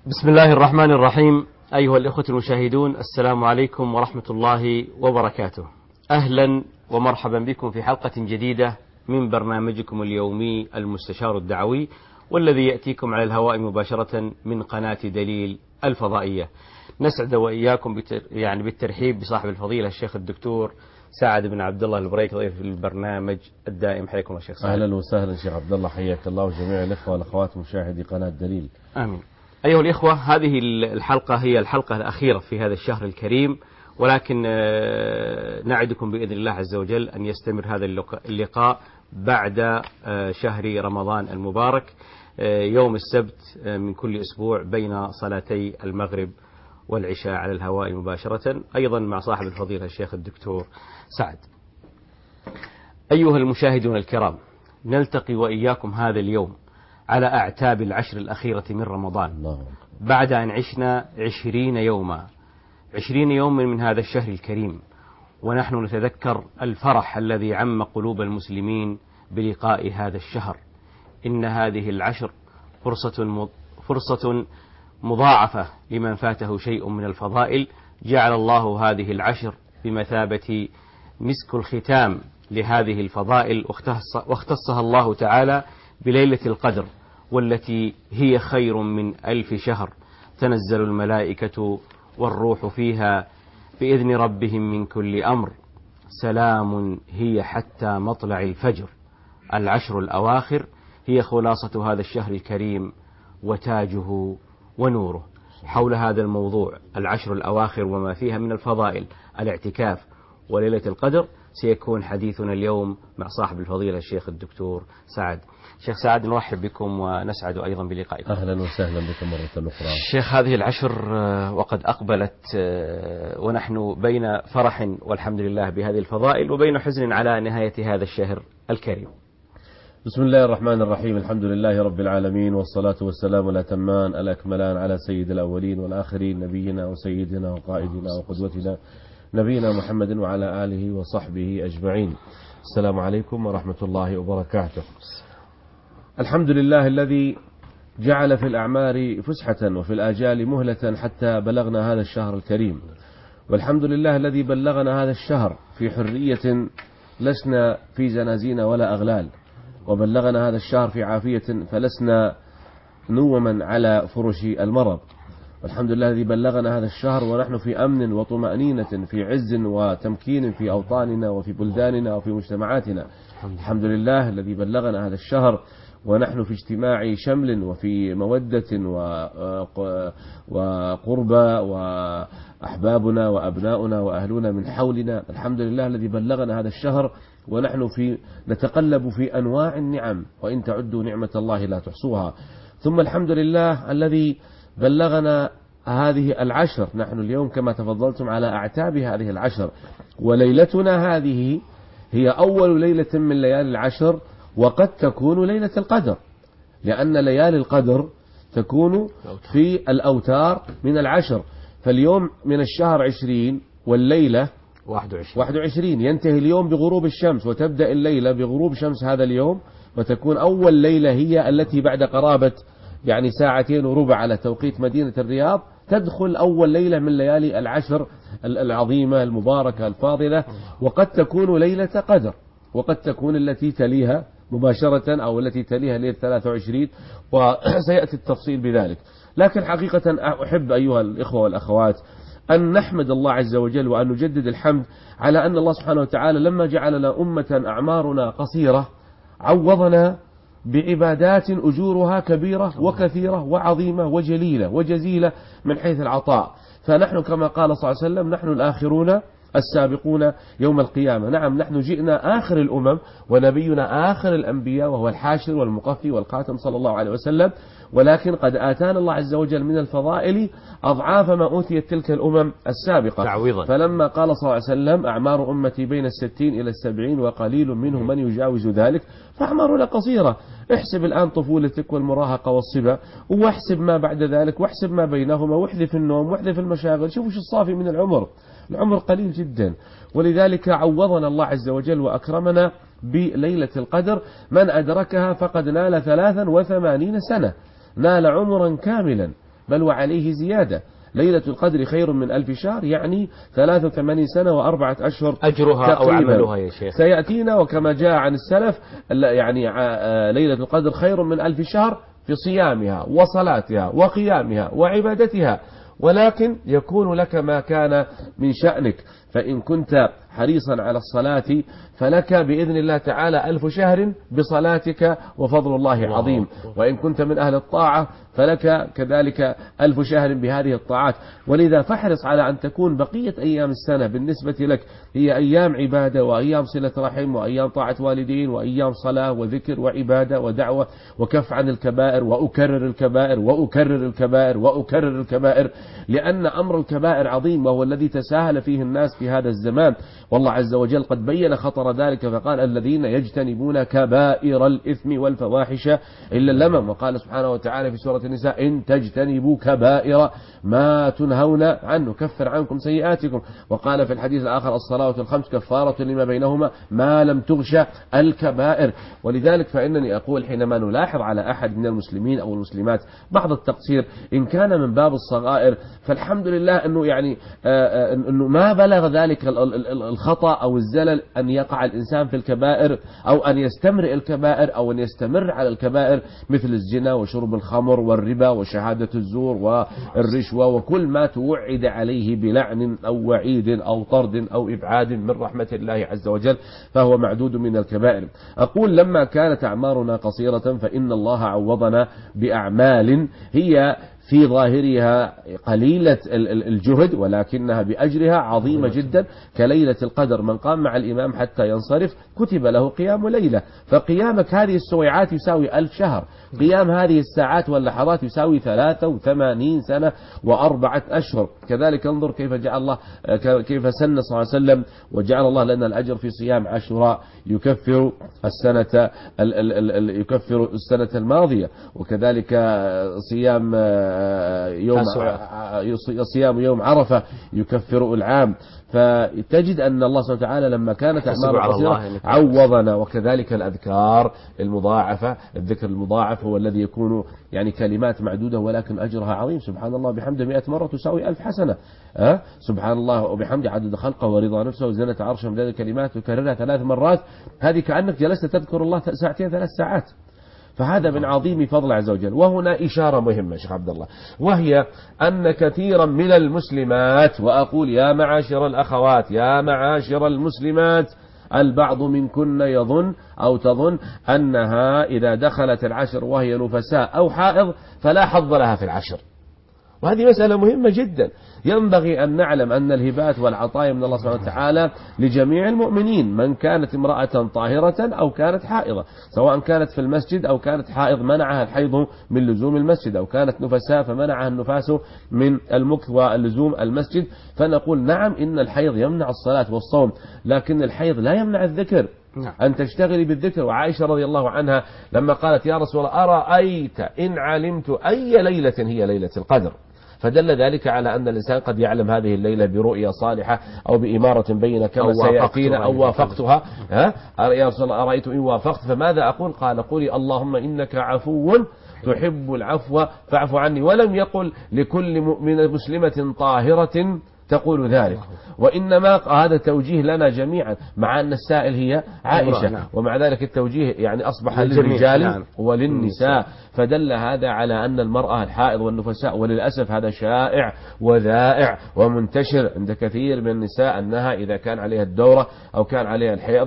بسم الله الرحمن الرحيم. أيها الإخوة المشاهدون، السلام عليكم ورحمة الله وبركاته. أهلا ومرحبا بكم في حلقة جديدة من برنامجكم اليومي المستشار الدعوي، والذي يأتيكم على الهواء مباشرة من قناة دليل الفضائية. نسعد وإياكم بالترحيب بصاحب الفضيلة الشيخ الدكتور سعد بن عبد الله البريك، ضيف البرنامج الدائم. حياكم الله شيخ سعد. أهلا وسهلا شيخ عبد الله، حياك الله وجميع الإخوة والأخوات مشاهدي قناة دليل. آمين. أيها الإخوة، هذه الحلقة هي الحلقة الأخيرة في هذا الشهر الكريم، ولكن نعدكم بإذن الله عز وجل أن يستمر هذا اللقاء بعد شهر رمضان المبارك، يوم السبت من كل أسبوع بين صلاتي المغرب والعشاء على الهواء مباشرة، أيضا مع صاحب الفضيلة الشيخ الدكتور سعد. أيها المشاهدون الكرام، نلتقي وإياكم هذا اليوم على أعتاب العشر الأخيرة من رمضان، بعد أن عشنا 20 يوما من هذا الشهر الكريم، ونحن نتذكر الفرح الذي عم قلوب المسلمين بلقاء هذا الشهر. إن هذه العشر فرصة مضاعفة لمن فاته شيء من الفضائل. جعل الله هذه العشر بمثابة مسك الختام لهذه الفضائل، واختصها الله تعالى بليلة القدر، والتي هي خير من 1000 شهر، تنزل الملائكة والروح فيها بإذن ربهم من كل أمر، سلام هي حتى مطلع الفجر. العشر الأواخر هي خلاصة هذا الشهر الكريم وتاجه ونوره. حول هذا الموضوع، العشر الأواخر وما فيها من الفضائل، الاعتكاف وليلة القدر، سيكون حديثنا اليوم مع صاحب الفضيلة الشيخ الدكتور سعد. شيخ سعد، نرحب بكم ونسعد أيضا بلقائكم. أهلا وسهلا بكم مرة أخرى. شيخ، هذه العشر وقد أقبلت، ونحن بين فرح والحمد لله بهذه الفضائل، وبين حزن على نهاية هذا الشهر الكريم. بسم الله الرحمن الرحيم، الحمد لله رب العالمين، والصلاة والسلام الأتمان الأكملان على سيد الأولين والآخرين، نبينا وسيدنا وقائدنا وقدوتنا نبينا محمد وعلى آله وصحبه أجمعين. السلام عليكم ورحمة الله وبركاته. الحمد لله الذي جعل في الأعمار فسحة وفي الآجال مهلة حتى بلغنا هذا الشهر الكريم، والحمد لله الذي بلغنا هذا الشهر في حرية لسنا في زنازين ولا أغلال، وبلغنا هذا الشهر في عافية فلسنا نوما على فرش المرض. والحمد لله الذي بلغنا هذا الشهر ونحن في أمن وطمأنينة، في عز وتمكين في أوطاننا وفي بلداننا وفي مجتمعاتنا. الحمد لله الذي بلغنا هذا الشهر ونحن في اجتماع شمل وفي مودة وقربى، وأحبابنا وأبناؤنا وأهلنا من حولنا. الحمد لله الذي بلغنا هذا الشهر ونحن نتقلب في أنواع النعم، وإن تعدوا نعمة الله لا تحصوها. ثم الحمد لله الذي بلغنا هذه العشر، نحن اليوم كما تفضلتم على أعتاب هذه العشر، وليلتنا هذه هي أول ليلة من ليالي العشر، وقد تكون ليلة القدر، لأن ليالي القدر تكون في الأوتار من العشر. فاليوم من الشهر 20 والليلة 21. ينتهي اليوم بغروب الشمس، وتبدأ الليلة بغروب شمس هذا اليوم، وتكون أول ليلة هي التي بعد قرابة 2:15 على توقيت مدينة الرياض، تدخل أول ليلة من ليالي العشر العظيمة المباركة الفاضلة. وقد تكون ليلة قدر، وقد تكون التي تليها مباشرة أو التي تليها ليلة 23، وسيأتي التفصيل بذلك. لكن حقيقة أحب أيها الإخوة والأخوات أن نحمد الله عز وجل، وأن نجدد الحمد على أن الله سبحانه وتعالى لما جعلنا أمة أعمارنا قصيرة عوضنا بعبادات أجورها كبيرة وكثيرة وعظيمة وجليلة وجزيلة من حيث العطاء. فنحن كما قال صلى الله عليه وسلم: نحن الآخرون السابقون يوم القيامة. نعم، نحن جئنا آخر الأمم، ونبينا آخر الأنبياء، وهو الحاشر والمقفي والخاتم صلى الله عليه وسلم، ولكن قد آتانا الله عز وجل من الفضائل أضعاف ما أوتيت تلك الأمم السابقة تعويضا. فلما قال صلى الله عليه وسلم: أعمار أمتي بين 60 إلى 70 وقليل منهم من يجاوز ذلك، فأعمارنا قصيرة. احسب الآن طفولتك والمراهقة والصبا، واحسب ما بعد ذلك، واحسب ما بينهما، واحذف النوم، واحذف المشاغل. شوفوا شو الصافي من العمر قليل جدا. ولذلك عوضنا الله عز وجل وأكرمنا بليلة القدر. من أدركها فقد نال 83 سنة، نال عمرا كاملا. بل وعليه زيادة. ليلة القدر خير من 1000 شهر، يعني 83 سنة و4 أشهر أجرها أو تقريبا. عملها يا شيخ. سيأتينا وكما جاء عن السلف يعني ليلة القدر خير من 1000 شهر في صيامها وصلاتها وقيامها وعبادتها، ولكن يكون لك ما كان من شأنك. فإن كنت حريصا على الصلاة فلك بإذن الله تعالى 1000 شهر بصلاتك وفضل الله عظيم، وإن كنت من أهل الطاعة فلك كذلك 1000 شهر بهذه الطاعات. ولذا فاحرص على أن تكون بقية أيام السنة بالنسبة لك هي أيام عبادة وأيام صلة رحم وأيام طاعة والدين وأيام صلاة وذكر وعبادة ودعوة وكف عن الكبائر، وأكرر الكبائر وأكرر الكبائر وأكرر الكبائر، لأن أمر الكبائر عظيم وهو الذي تساهل فيه الناس في هذا الزمان. والله عز وجل قد بين خطر ذلك فقال الذين يجتنبون كبائر الإثم والفواحش إلا اللمم. وقال سبحانه وتعالى في سورة النساء إن تجتنبوا كبائر ما تنهون عنه كفر عنكم سيئاتكم. وقال في الحديث الآخر الصلاة الخمس كفارة لما بينهما ما لم تغش الكبائر. ولذلك فإنني أقول حينما نلاحظ على أحد من المسلمين أو المسلمات بعض التقصير إن كان من باب الصغائر فالحمد لله أنه يعني أنه ما بلغ ذلك الخطأ أو الزلل أن يقع الإنسان في الكبائر أو أن يستمر الكبائر أو أن يستمر على الكبائر مثل الزنا وشرب الخمر والربا وشهادة الزور والرشوة وكل ما توعد عليه بلعن أو وعيد أو طرد أو إبعاد من رحمة الله عز وجل، فهو معدود من الكبائر. أقول لما كانت أعمارنا قصيرة فإن الله عوضنا بأعمال هي في ظاهرها قليلة الجهد ولكنها بأجرها عظيمة جدا، كليلة القدر من قام مع الإمام حتى ينصرف كتب له قيام ليلة، فقيامك هذه السويعات يساوي 1000 شهر، قيام هذه الساعات واللحظات يساوي 83 سنة و4 أشهر. كذلك انظر كيف جعل الله كيف سن صلى الله عليه وسلم وجعل الله لنا الأجر في صيام عاشوراء يكفر السنة الماضية، وكذلك صيام يوم عرفة يكفر العام. فتجد أن الله سبحانه وتعالى لما كانت أعمار قصيرة عوضنا. وكذلك الأذكار المضاعفة، الذكر المضاعف هو الذي يكون يعني كلمات معدودة ولكن أجرها عظيم. سبحان الله بحمده 100 مرة تساوي 1000 حسنة. سبحان الله وبحمده عدد خلقه ورضا نفسه وزنة عرشه من هذه الكلمات تكررها 3 مرات، هذه كأنك جلست تذكر الله 2 3 ساعات. فهذا من عظيم فضل عز وجل. وهنا إشارة مهمة شيخ عبد الله، وهي أن كثيرا من المسلمات، وأقول يا معاشر الأخوات يا معاشر المسلمات، البعض منكن يظن أو تظن أنها إذا دخلت العشر وهي نفساء أو حائض فلا حظ لها في العشر، وهذه مسألة مهمة جدا. ينبغي أن نعلم أن الهبات والعطايا من الله سبحانه وتعالى لجميع المؤمنين، من كانت امرأة طاهرة أو كانت حائضة، سواء كانت في المسجد أو كانت حائض منعها الحيض من لزوم المسجد، أو كانت نفساء فمنعها النفاس من المكث ولزوم المسجد. فنقول نعم إن الحيض يمنع الصلاة والصوم، لكن الحيض لا يمنع الذكر، أن تشتغلي بالذكر. وعائشة رضي الله عنها لما قالت يا رسول الله أرأيت إن علمت أي ليلة هي ليلة القدر، فدل ذلك على أن الإنسان قد يعلم هذه الليلة برؤية صالحة أو بإمارة بينة كما سيأتينا أو وافقتها. يا رسول الله أرأيت إن وافقت فماذا أقول؟ قال قولي اللهم إنك عفو تحب العفو فاعف عني. ولم يقل لكل مسلمة طاهرة تقول ذلك، وإنما هذا توجيه لنا جميعا، مع أن السائل هي عائشة، ومع ذلك التوجيه يعني أصبح للرجال وللنساء. فدل هذا على أن المرأة الحائض والنفساء، وللأسف هذا شائع وذائع ومنتشر عند كثير من النساء، أنها إذا كان عليها الدورة أو كان عليها الحيض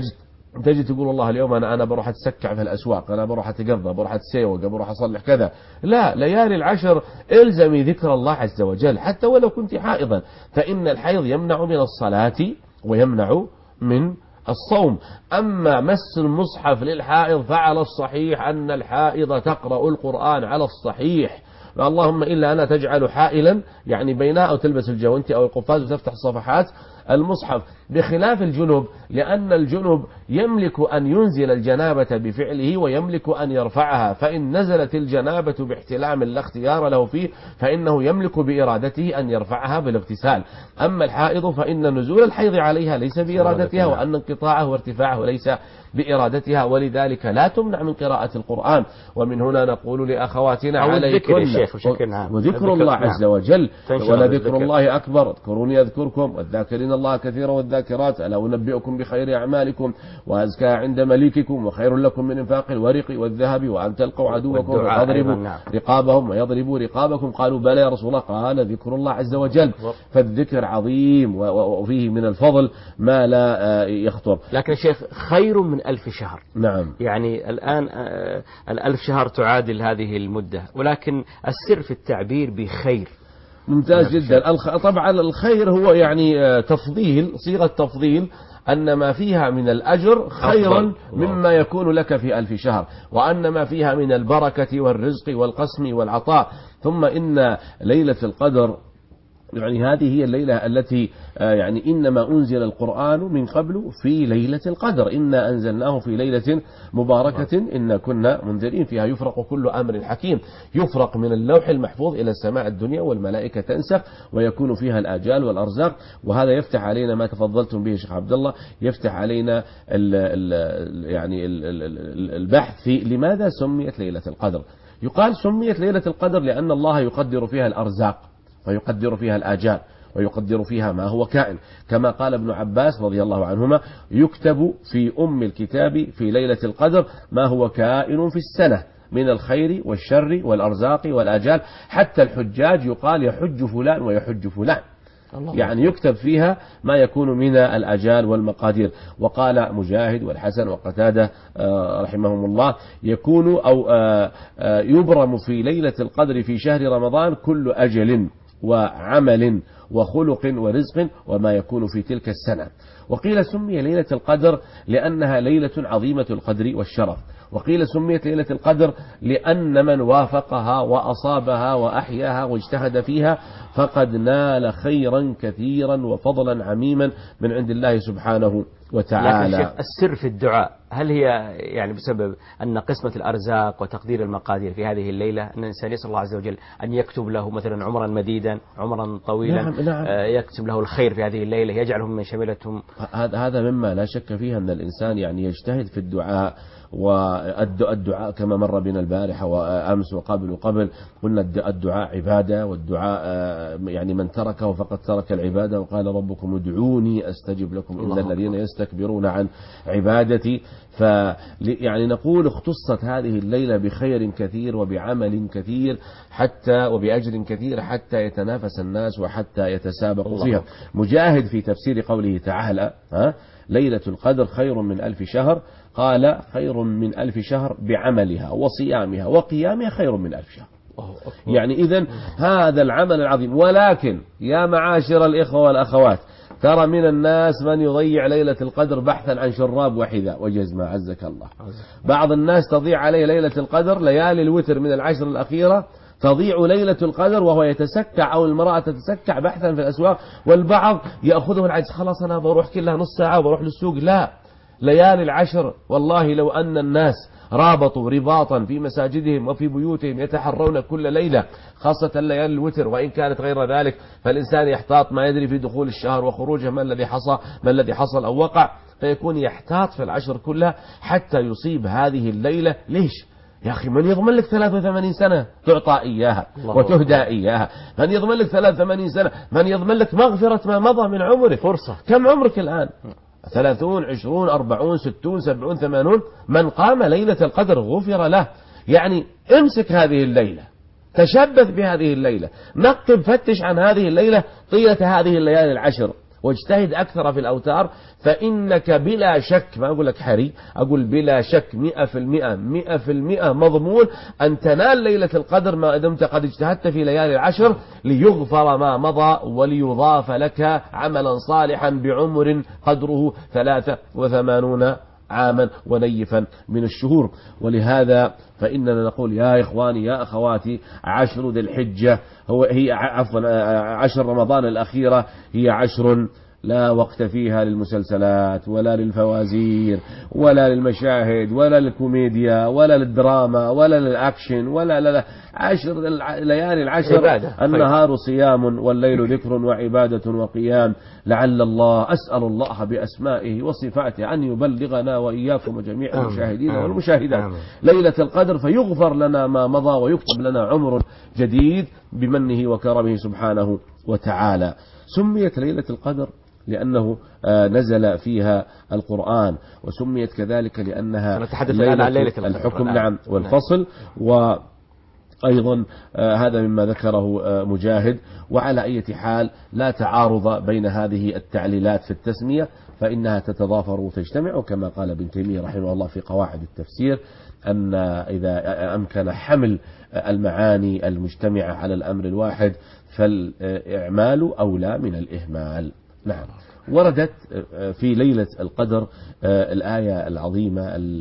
تجد تقول والله اليوم أنا بروح أتسكع في الأسواق، أنا بروح أتقضى، بروح أتسيوق، بروح أصلح كذا. لا، ليالي العشر الزمي ذكر الله عز وجل حتى ولو كنت حائضا، فإن الحيض يمنع من الصلاة ويمنع من الصوم. أما مس المصحف للحائض فعلى الصحيح أن الحائض تقرأ القرآن على الصحيح، اللهم إلا أنا تجعل حائلا يعني بينها، أو تلبس الجوانتي أو القفاز وتفتح الصفحات المصحف، بخلاف الجنوب، لأن الجنوب يملك أن ينزل الجنابة بفعله ويملك أن يرفعها، فإن نزلت الجنابة باحتلام لا اختيار له فيه فإنه يملك بإرادته أن يرفعها بالاغتسال. أما الحائض فإن نزول الحيض عليها ليس بإرادتها، وأن انقطاعه وارتفاعه ليس بإرادتها، ولذلك لا تمنع من قراءة القرآن. ومن هنا نقول لأخواتنا عليكن وذكر الله عز وجل، ولذكر الله أكبر، اذكروني أذكركم، والذاكرين الله كثيرا والذاكرات، ألا أنبئكم بخير أعمالكم وأزكى عند مليككم وخير لكم من إنفاق الورق والذهب وأن تلقوا عدوكم وتضربوا رقابهم ويضربوا رقابكم. قالوا بلى يا رسول الله، قال ذكر الله عز وجل. فالذكر عظيم وفيه من الفضل ما لا يخطر. لكن شيخ خير من 1000 شهر. نعم. يعني الآن 1000 شهر تعادل هذه المدة، ولكن السر في التعبير بخير. ممتاز جدا. طبعا الخير هو يعني تفضيل، صيغة تفضيل، أن ما فيها من الأجر خيرا مما يكون لك في 1000 شهر، وأن ما فيها من البركة والرزق والقسم والعطاء. ثم إن ليلة القدر يعني هذه هي الليلة التي يعني إنما أنزل القرآن من قبل في ليلة القدر، إنا أنزلناه في ليلة مباركة إنا كنا منذرين فيها يفرق كل أمر حكيم. يفرق من اللوح المحفوظ إلى السماء الدنيا، والملائكة تنسخ، ويكون فيها الآجال والأرزاق. وهذا يفتح علينا ما تفضلتم به شيخ عبد الله، يفتح علينا يعني البحث في لماذا سميت ليلة القدر. يقال سميت ليلة القدر لأن الله يقدر فيها الأرزاق، ويقدر فيها الآجال، ويقدر فيها ما هو كائن، كما قال ابن عباس رضي الله عنهما: يكتب في أم الكتاب في ليلة القدر ما هو كائن في السنة من الخير والشر والأرزاق والآجال، حتى الحجاج يقال يحج فلان ويحج فلان، يعني يكتب فيها ما يكون من الأجال والمقادير. وقال مجاهد والحسن وقتادة رحمهم الله: يكون أو يبرم في ليلة القدر في شهر رمضان كل أجل وعمل وخلق ورزق وما يكون في تلك السنة. وقيل سمي ليلة القدر لأنها ليلة عظيمة القدر والشرف. وقيل سميت ليلة القدر لأن من وافقها وأصابها وأحياها واجتهد فيها فقد نال خيرا كثيرا وفضلا عميما من عند الله سبحانه وتعالى. لكن السر في الدعاء هل هي يعني بسبب أن قسمة الأرزاق وتقدير المقادير في هذه الليلة أن الإنسان يسأل الله عز وجل أن يكتب له مثلا عمرا مديدا، عمرا طويلا؟ نعم. يكتب له الخير في هذه الليلة، يجعلهم من شملتهم. هذا مما لا شك فيه أن الإنسان يعني يجتهد في الدعاء. والدعاء كما مر بنا البارحة وأمس وقبل قلنا الدعاء عبادة، والدعاء يعني من تركه فقد ترك العبادة. وقال ربكم ادعوني أستجب لكم إن الذين يستكبرون عن عبادتي. يعني نقول اختصت هذه الليلة بخير كثير وبعمل كثير حتى وبأجر كثير حتى يتنافس الناس وحتى يتسابقوا فيها. مجاهد في تفسير قوله تعالى ليلة القدر خير من 1000 شهر قال خير من 1000 شهر بعملها وصيامها وقيامها خير من 1000 شهر. يعني إذن هذا العمل العظيم. ولكن يا معاشر الإخوة والأخوات، ترى من الناس من يضيع ليلة القدر بحثا عن شراب وحذاء وجزمة عزك الله. بعض الناس تضيع عليه ليلة القدر، ليالي الوتر من العشر الأخيرة تضيع ليلة القدر وهو يتسكع، أو المرأة تتسكع بحثا في الأسواق. والبعض يأخذه العجز، خلاص أنا بروح كلها نص ساعة وبروح للسوق. لا، ليالي العشر والله لو أن الناس رابطوا رباطا في مساجدهم وفي بيوتهم يتحرون كل ليلة، خاصة ليالي الوتر، وإن كانت غير ذلك فالإنسان يحتاط، ما يدري في دخول الشهر وخروجه ما الذي حصل أو وقع، فيكون يحتاط في العشر كلها حتى يصيب هذه الليلة. ليش يا أخي؟ من يضمن لك 83 سنة تعطى إياها وتهدى إياها؟ من يضمن لك 83 سنة؟ من يضمن لك مغفرة ما مضى من عمرك؟ فرصة. كم عمرك الآن؟ 30 20 40 60 70 80. من قام ليلة القدر غفر له. يعني امسك هذه الليلة، تشبث بهذه الليلة، نقب فتش عن هذه الليلة طيلة هذه الليالي العشر، واجتهد أكثر في الأوتار، فإنك بلا شك، ما أقول لك حري، أقول بلا شك 100% مضمون أن تنال ليلة القدر ما دمت قد اجتهدت في ليالي العشر، ليغفر ما مضى وليضاف لك عملا صالحا بعمر قدره 83 عاما ونيفا من الشهور. ولهذا فإننا نقول يا إخواني يا أخواتي، عشر ذي الحجة عشر رمضان الأخيرة هي عشر لا وقت فيها للمسلسلات ولا للفوازير ولا للمشاهد ولا للكوميديا ولا للدراما ولا للأكشن ولا لا. ليالي العشر النهار صيام والليل ذكر وعبادة وقيام. لعل الله أسأل الله بأسمائه وصفاته أن يبلغنا وإياكم وجميع المشاهدين والمشاهدات ليلة القدر، فيغفر لنا ما مضى ويكتب لنا عمر جديد بمنه وكرمه سبحانه وتعالى. سميت ليلة القدر لأنه نزل فيها القرآن، وسميت كذلك لأنها نتحدث الآن عن ليلة الحكم نعم والفصل. وأيضا هذا مما ذكره مجاهد. وعلى أي حال لا تعارض بين هذه التعليلات في التسمية، فإنها تتضافر وتجتمع، كما قال ابن تيمية رحمه الله في قواعد التفسير أن إذا أمكن حمل المعاني المجتمعة على الأمر الواحد فالإعمال أولى من الإهمال. نعم. وردت في ليلة القدر الآية العظيمة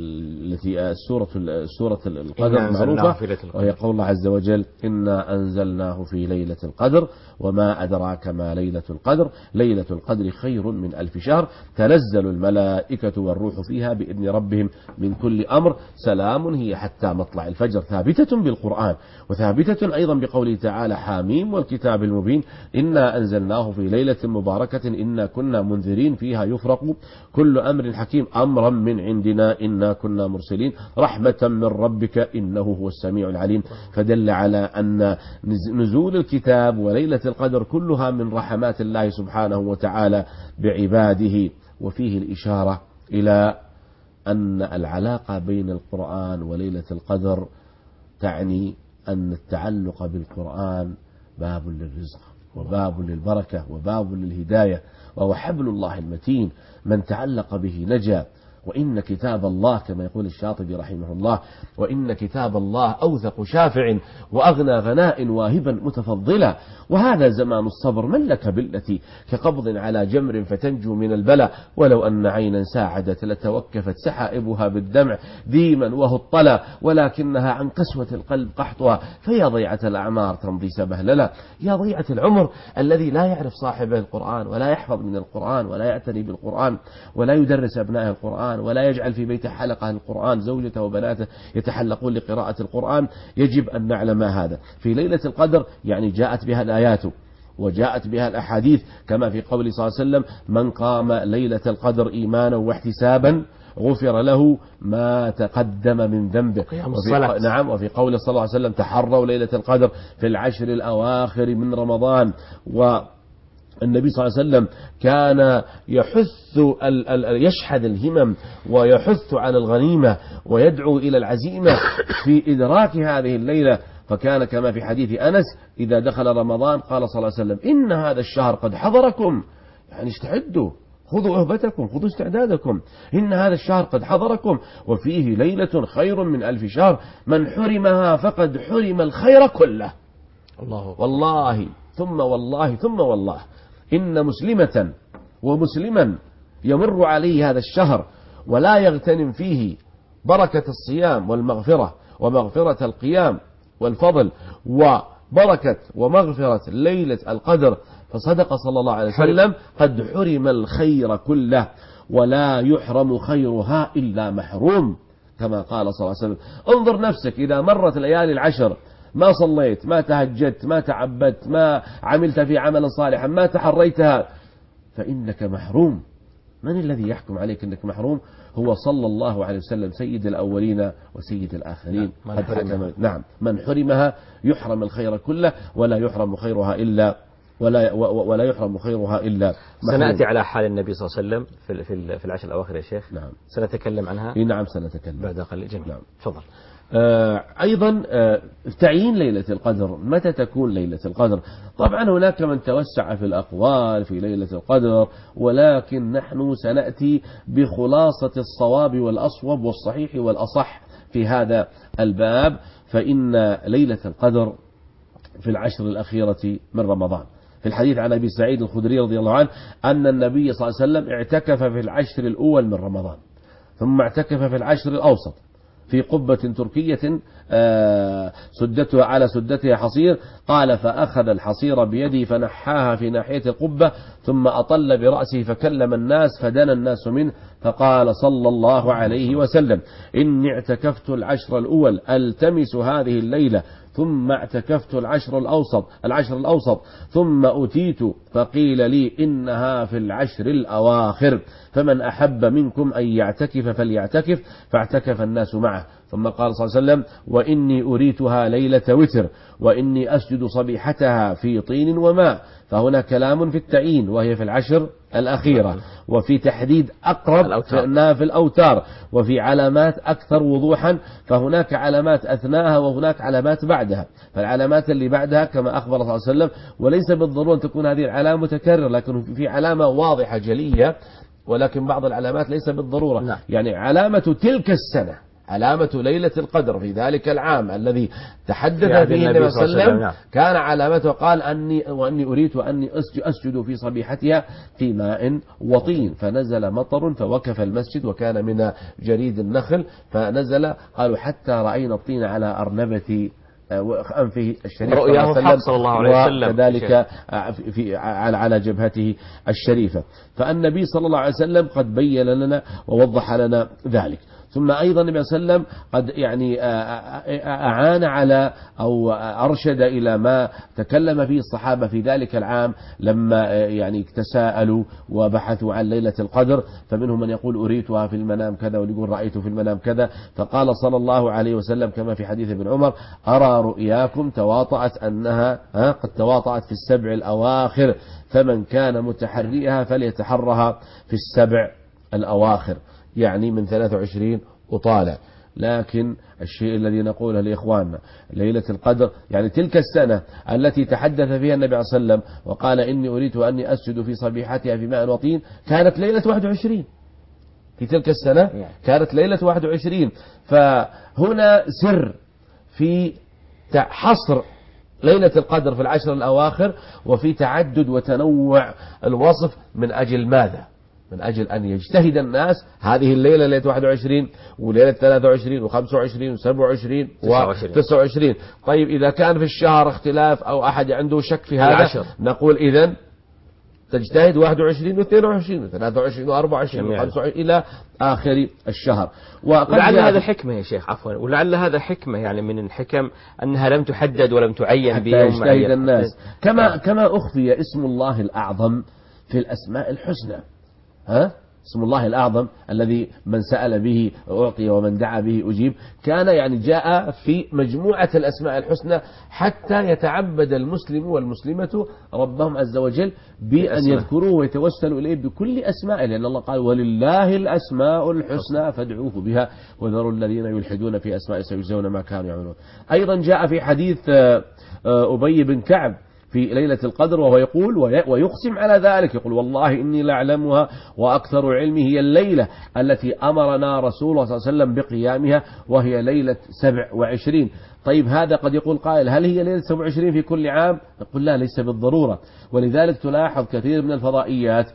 التي سورة القدر معروفة، وهي قول الله عز وجل: إنا أنزلناه في ليلة القدر وما أدراك ما ليلة القدر ليلة القدر خير من 1000 شهر تنزل الملائكة والروح فيها بإذن ربهم من كل أمر سلام هي حتى مطلع الفجر. ثابتة بالقرآن، وثابتة أيضا بقوله تعالى: حاميم والكتاب المبين إنا أنزلناه في ليلة مباركة إنا كنا منذرين فيها يفرق كل أمر حكيم أمرا من عندنا إنا كنا مرسلين رحمة من ربك إنه هو السميع العليم. فدل على أن نزول الكتاب وليلة القدر كلها من رحمات الله سبحانه وتعالى بعباده. وفيه الإشارة إلى أن العلاقة بين القرآن وليلة القدر تعني أن التعلق بالقرآن باب للرزق وباب للبركة وباب للهداية، وهو حبل الله المتين، من تعلق به نجا. وإن كتاب الله كما يقول الشاطبي رحمه الله: وإن كتاب الله أوثق شافع وأغنى غناء واهبا متفضلا. وهذا زمان الصبر من لك بالتي كقبض على جمر فتنجو من البلاء ولو أن عينا ساعدت لتوكفت سحائبها بالدمع ديما وهو الطلا ولكنها عن قسوة القلب قحطها فيا ضيعة الأعمار تمضي سبهللا. يا ضيعة العمر الذي لا يعرف صاحبه القرآن ولا يحفظ من القرآن ولا يعتني بالقرآن ولا يدرس أبنائه القرآن ولا يجعل في بيته حلقة القرآن زوجته وبناته يتحلقون لقراءة القرآن. يجب أن نعلم هذا. في ليلة القدر يعني جاءت بها الآيات وجاءت بها الأحاديث، كما في قول صلى الله عليه وسلم: من قام ليلة القدر إيمانا واحتسابا غفر له ما تقدم من ذنبه. نعم. وفي قول صلى الله عليه وسلم: تحروا ليلة القدر في العشر الأواخر من رمضان. النبي صلى الله عليه وسلم كان يشحذ الهمم ويحث على الغنيمة ويدعو إلى العزيمة في إدراك هذه الليلة. فكان كما في حديث أنس: إذا دخل رمضان قال صلى الله عليه وسلم: إن هذا الشهر قد حضركم، يعني استعدوا، خذوا أهبتكم، خذوا استعدادكم، إن هذا الشهر قد حضركم وفيه ليلة خير من 1000 شهر من حرمها فقد حرم الخير كله. الله والله ثم والله ثم والله إن مسلمة ومسلما يمر عليه هذا الشهر ولا يغتنم فيه بركة الصيام والمغفرة ومغفرة القيام والفضل وبركة ومغفرة ليلة القدر، فصدق صلى الله عليه وسلم: قد حرم الخير كله ولا يحرم خيرها إلا محروم، كما قال صلى الله عليه وسلم. انظر نفسك إذا مرت الليالي العشر ما صليت، ما تهجدت، ما تعبدت، ما عملت في عمل صالحا، ما تحريتها، فإنك محروم. من الذي يحكم عليك أنك محروم؟ هو صلى الله عليه وسلم سيد الأولين وسيد الآخرين. نعم. من حرمها يحرم الخير كله ولا يحرم خيرها إلا ولا يحرم خيرها إلا محروم. سنأتي على حال النبي صلى الله عليه وسلم في العشر الأواخر يا شيخ. نعم. سنتكلم عنها. نعم سنتكلم بعد قليل. جميل. نعم. تفضل. أيضا تعيين ليلة القدر، متى تكون ليلة القدر؟ طبعا هناك من توسع في الأقوال في ليلة القدر، ولكن نحن سنأتي بخلاصة الصواب والأصوب والصحيح والأصح في هذا الباب. فإن ليلة القدر في العشر الأخيرة من رمضان. في الحديث عن أبي سعيد الخدري رضي الله عنه أن النبي صلى الله عليه وسلم اعتكف في العشر الأول من رمضان، ثم اعتكف في العشر الأوسط في قبة تركية سدتها على سدتها حصير. قال فأخذ الحصير بيدي فنحاها في ناحية القبة ثم أطل برأسه فكلم الناس فدنا الناس منه فقال صلى الله عليه وسلم إني اعتكفت العشر الأول ألتمس هذه الليلة ثم اعتكفت العشر الأوسط ثم أتيت فقيل لي إنها في العشر الأواخر فمن أحب منكم أن يعتكف فليعتكف فاعتكف الناس معه. ثم قال صلى الله عليه وسلم وإني أريتها ليلة وتر وإني أسجد صبيحتها في طين وماء. فهنا كلام في التعيين وهي في العشر الأخيرة وفي تحديد أقرب فإنها في الأوتار وفي علامات أكثر وضوحا فهناك علامات أثناءها وهناك علامات بعدها. فالعلامات اللي بعدها كما أخبر صلى الله عليه وسلم وليس بالضرورة أن تكون هذه العلامة متكررة لكن في علامة واضحة جلية ولكن بعض العلامات ليس بالضرورة. نعم. يعني علامة تلك السنة علامة ليلة القدر في ذلك العام الذي تحدث فيه النبي صلى الله عليه وسلم كان علامته قال وأني أريد أني أسجد في صبيحتها في ماء وطين فنزل مطر فوكف المسجد وكان من جريد النخل فنزل قالوا حتى رأينا الطين على أرنبة أنفه الشريف رؤياه صلى الله عليه وسلم وكذلك على جبهته الشريفة. فالنبي صلى الله عليه وسلم قد بين لنا ووضح لنا ذلك. ثم أيضا النبي صلى الله عليه وسلم قد يعني أعان على أو أرشد إلى ما تكلم فيه الصحابة في ذلك العام لما يعني تساءلوا وبحثوا عن ليلة القدر فمنهم من يقول أريتها في المنام كذا ويقول رأيت في المنام كذا. فقال صلى الله عليه وسلم كما في حديث ابن عمر أرى رؤياكم تواطأت أنها قد تواطأت في السبع الأواخر فمن كان متحريها فليتحرها في السبع الأواخر يعني من 23 وطالع. لكن الشيء الذي نقوله لإخواننا ليلة القدر يعني تلك السنة التي تحدث فيها النبي صلى الله عليه وسلم وقال إني أريد أني أسجد في صبيحتها في ماء وطين كانت ليلة 21 في تلك السنة كانت ليلة 21. فهنا سر في حصر ليلة القدر في العشر الأواخر وفي تعدد وتنوع الوصف من أجل ماذا؟ من أجل أن يجتهد الناس هذه الليلة ليلة 21 وليلة 23 و25 و27 و29. طيب إذا كان في الشهر اختلاف أو أحد عنده شك في هذا نقول إذن تجتهد 21 و22 و23 و24 و25 إلى آخر الشهر. ولعل هذا حكمة يا شيخ عفوا ولعل هذا حكمة يعني من الحكم أنها لم تحدد ولم تعين بيوم يجتهد الناس كما أخفي اسم الله الأعظم في الأسماء الحسنى. اسم الله الأعظم الذي من سأل به أعطي ومن دعا به أجيب كان يعني جاء في مجموعة الأسماء الحسنى حتى يتعبد المسلم والمسلمة ربهم عز وجل بأن يذكروه ويتوسلوا إليه بكل أسمائه لأن الله قال ولله الأسماء الحسنى فادعوه بها وذروا الذين يلحدون في أسماء سيجزون ما كانوا يعملون. أيضا جاء في حديث أبي بن كعب في ليلة القدر وهو يقول ويقسم على ذلك يقول والله إني لأعلمها وأكثر علمي هي الليلة التي أمرنا رسول الله صلى الله عليه وسلم بقيامها وهي ليلة 27. طيب هذا قد يقول قائل هل هي ليلة 27 في كل عام؟ نقول لا ليس بالضرورة. ولذلك تلاحظ كثير من الفضائيات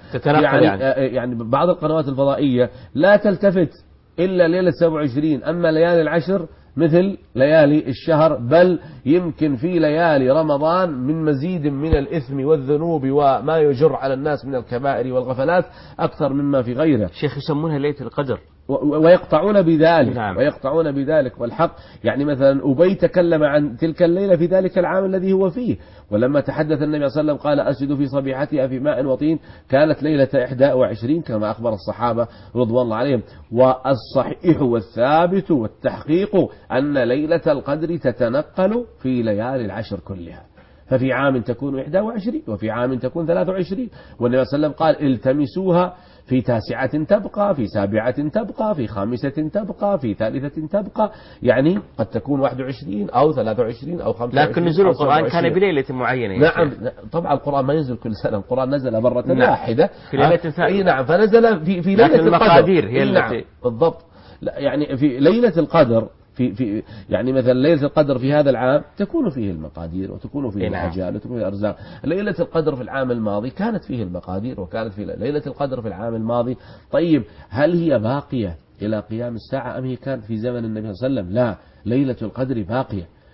يعني بعض القنوات الفضائية لا تلتفت إلا ليلة 27 أما ليالي العشر مثل ليالي الشهر بل يمكن في ليالي رمضان من مزيد من الإثم والذنوب وما يجر على الناس من الكبائر والغفلات أكثر مما في غيره. شيخ يسمونها ليلة القدر ويقطعون بذلك. نعم. ويقطعون بذلك والحق يعني مثلا أبي تكلم عن تلك الليلة في ذلك العام الذي هو فيه ولما تحدث النبي صلى الله عليه وسلم قال أسجد في صبيحتها في ماء وطين كانت ليلة 21 كما أخبر الصحابة رضوان الله عليهم. والصحيح والثابت والتحقيق أن ليلة القدر تتنقل في ليالي العشر كلها ففي عام تكون 21 وفي عام تكون 23 والنبي صلى الله عليه وسلم قال التمسوها في 9 تبقى في 7 تبقى في 5 تبقى في 3 تبقى يعني قد تكون 21 أو 23 أو 25. لكن نزول القرآن كان بليلة معينة. نعم طبعا القرآن ما ينزل كل سنة القرآن نزل مرة واحدة في ليلة ثانية. نعم فنزل في ليلة القدر المقادير هي التي بالضبط. لا يعني في ليلة القدر في يعني مثلا ليلة القدر في هذا العام تكون فيه المقادير وتكون فيه الأجال وتكون فيه الأرزاق. ليلة القدر في العام الماضي كانت فيه المقادير وكانت في ليلة القدر في العام الماضي. طيب هل هي باقية إلى قيام الساعة أم هي كانت في زمن النبي صلى الله عليه وسلم؟ لا ليلة القدر باقية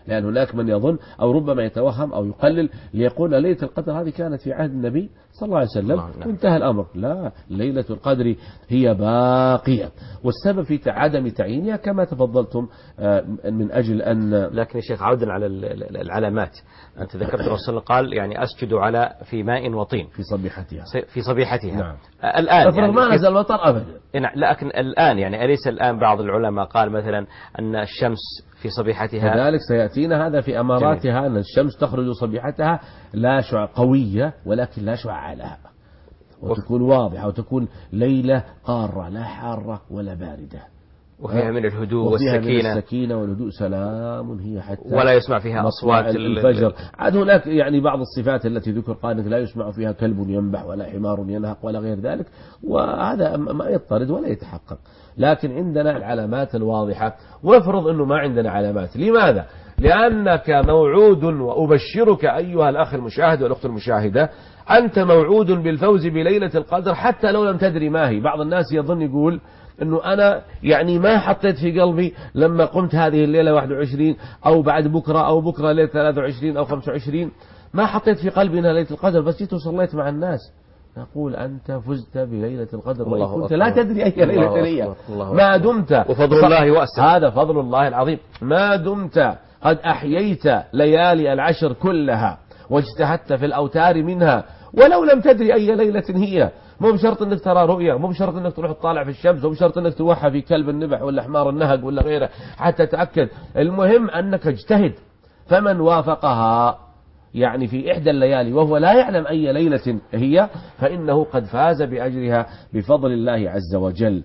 لأن هناك من يظن أو ربما يتوهم أو يقلل ليقول ليلة القدر هذه كانت في عهد النبي صلى الله عليه وسلم وانتهى الأمر. لا، ليلة القدر هي باقية، والسبب في عدم تعيينها كما تفضلتم من أجل أن. لكن يا شيخ عودا على العلامات، أنت ذكرت الرسول قال يعني أسجد على في ماء وطين في صبيحتها. نعم. الآن يعني ما نزل المطر أبدا. لكن الآن يعني أليس الآن بعض العلماء قال مثلا أن الشمس في صبيحتها، كذلك سيأتينا هذا في أماراتها، أن الشمس تخرج صبيحتها لا شعاع قوية ولكن لا شعاع لها، وتكون واضحة وتكون ليلة قارة لا حارة ولا باردة، وفيها من الهدوء وفيها والسكينة من السكينة والهدوء، سلام هي حتى ولا يسمع فيها أصوات الفجر. عاد هناك يعني بعض الصفات التي ذكر قال لا يسمع فيها كلب ينبح ولا حمار ينهق ولا غير ذلك، وهذا ما يضطرد ولا يتحقق. لكن عندنا العلامات الواضحة، وافرض أنه ما عندنا علامات. لماذا؟ لأنك موعود، وأبشرك أيها الأخ المشاهد والأخت المشاهدة، أنت موعود بالفوز بليلة القدر حتى لو لم تدري ما هي. بعض الناس يظن يقول أنه أنا يعني ما حطيت في قلبي لما قمت هذه الليلة 21 أو بعد بكرة أو بكرة ليلة 23 أو 25، ما حطيت في قلبي أنها ليلة القدر، بس جيت وصليت مع الناس. نقول أنت فزت بليلة القدر وإن كنت لا تدري أي ليلة هي، ما دمت، وفضل الله واسع، هذا فضل الله العظيم، ما دمت قد أحييت ليالي العشر كلها واجتهدت في الأوتار منها، ولو لم تدري أي ليلة هي. مو بشرط انك ترى رؤيا، مو بشرط انك تروح تطالع في الشمس، مو بشرط انك توحى في كلب النبح ولا حمار النهق ولا غيره حتى تأكد. المهم انك اجتهد. فمن وافقها يعني في إحدى الليالي وهو لا يعلم أي ليلة هي، فإنه قد فاز بأجرها بفضل الله عز وجل.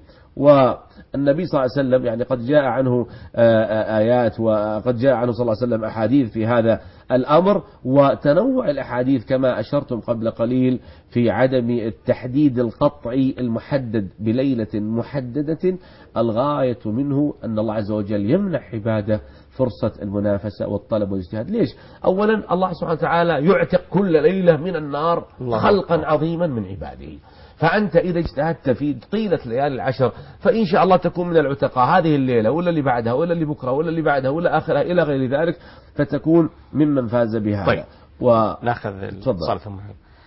والنبي صلى الله عليه وسلم يعني قد جاء عنه آيات، وقد جاء عنه صلى الله عليه وسلم أحاديث في هذا الأمر، وتنوع الأحاديث كما أشرتم قبل قليل في عدم التحديد القطعي المحدد بليلة محددة. الغاية منه أن الله عز وجل يمنح عباده فرصة المنافسة والطلب والاجتهاد. ليش؟ أولا الله سبحانه وتعالى يعتق كل ليلة من النار خلقا عظيما من عباده، فأنت إذا اجتهدت في طيلة ليالي العشر فإن شاء الله تكون من العتقاء هذه الليلة ولا اللي بعدها ولا اللي بكرة ولا اللي بعدها ولا آخرها إلى غير ذلك، فتكون ممن فاز بها. طيب ناخذ الاتصال ثم.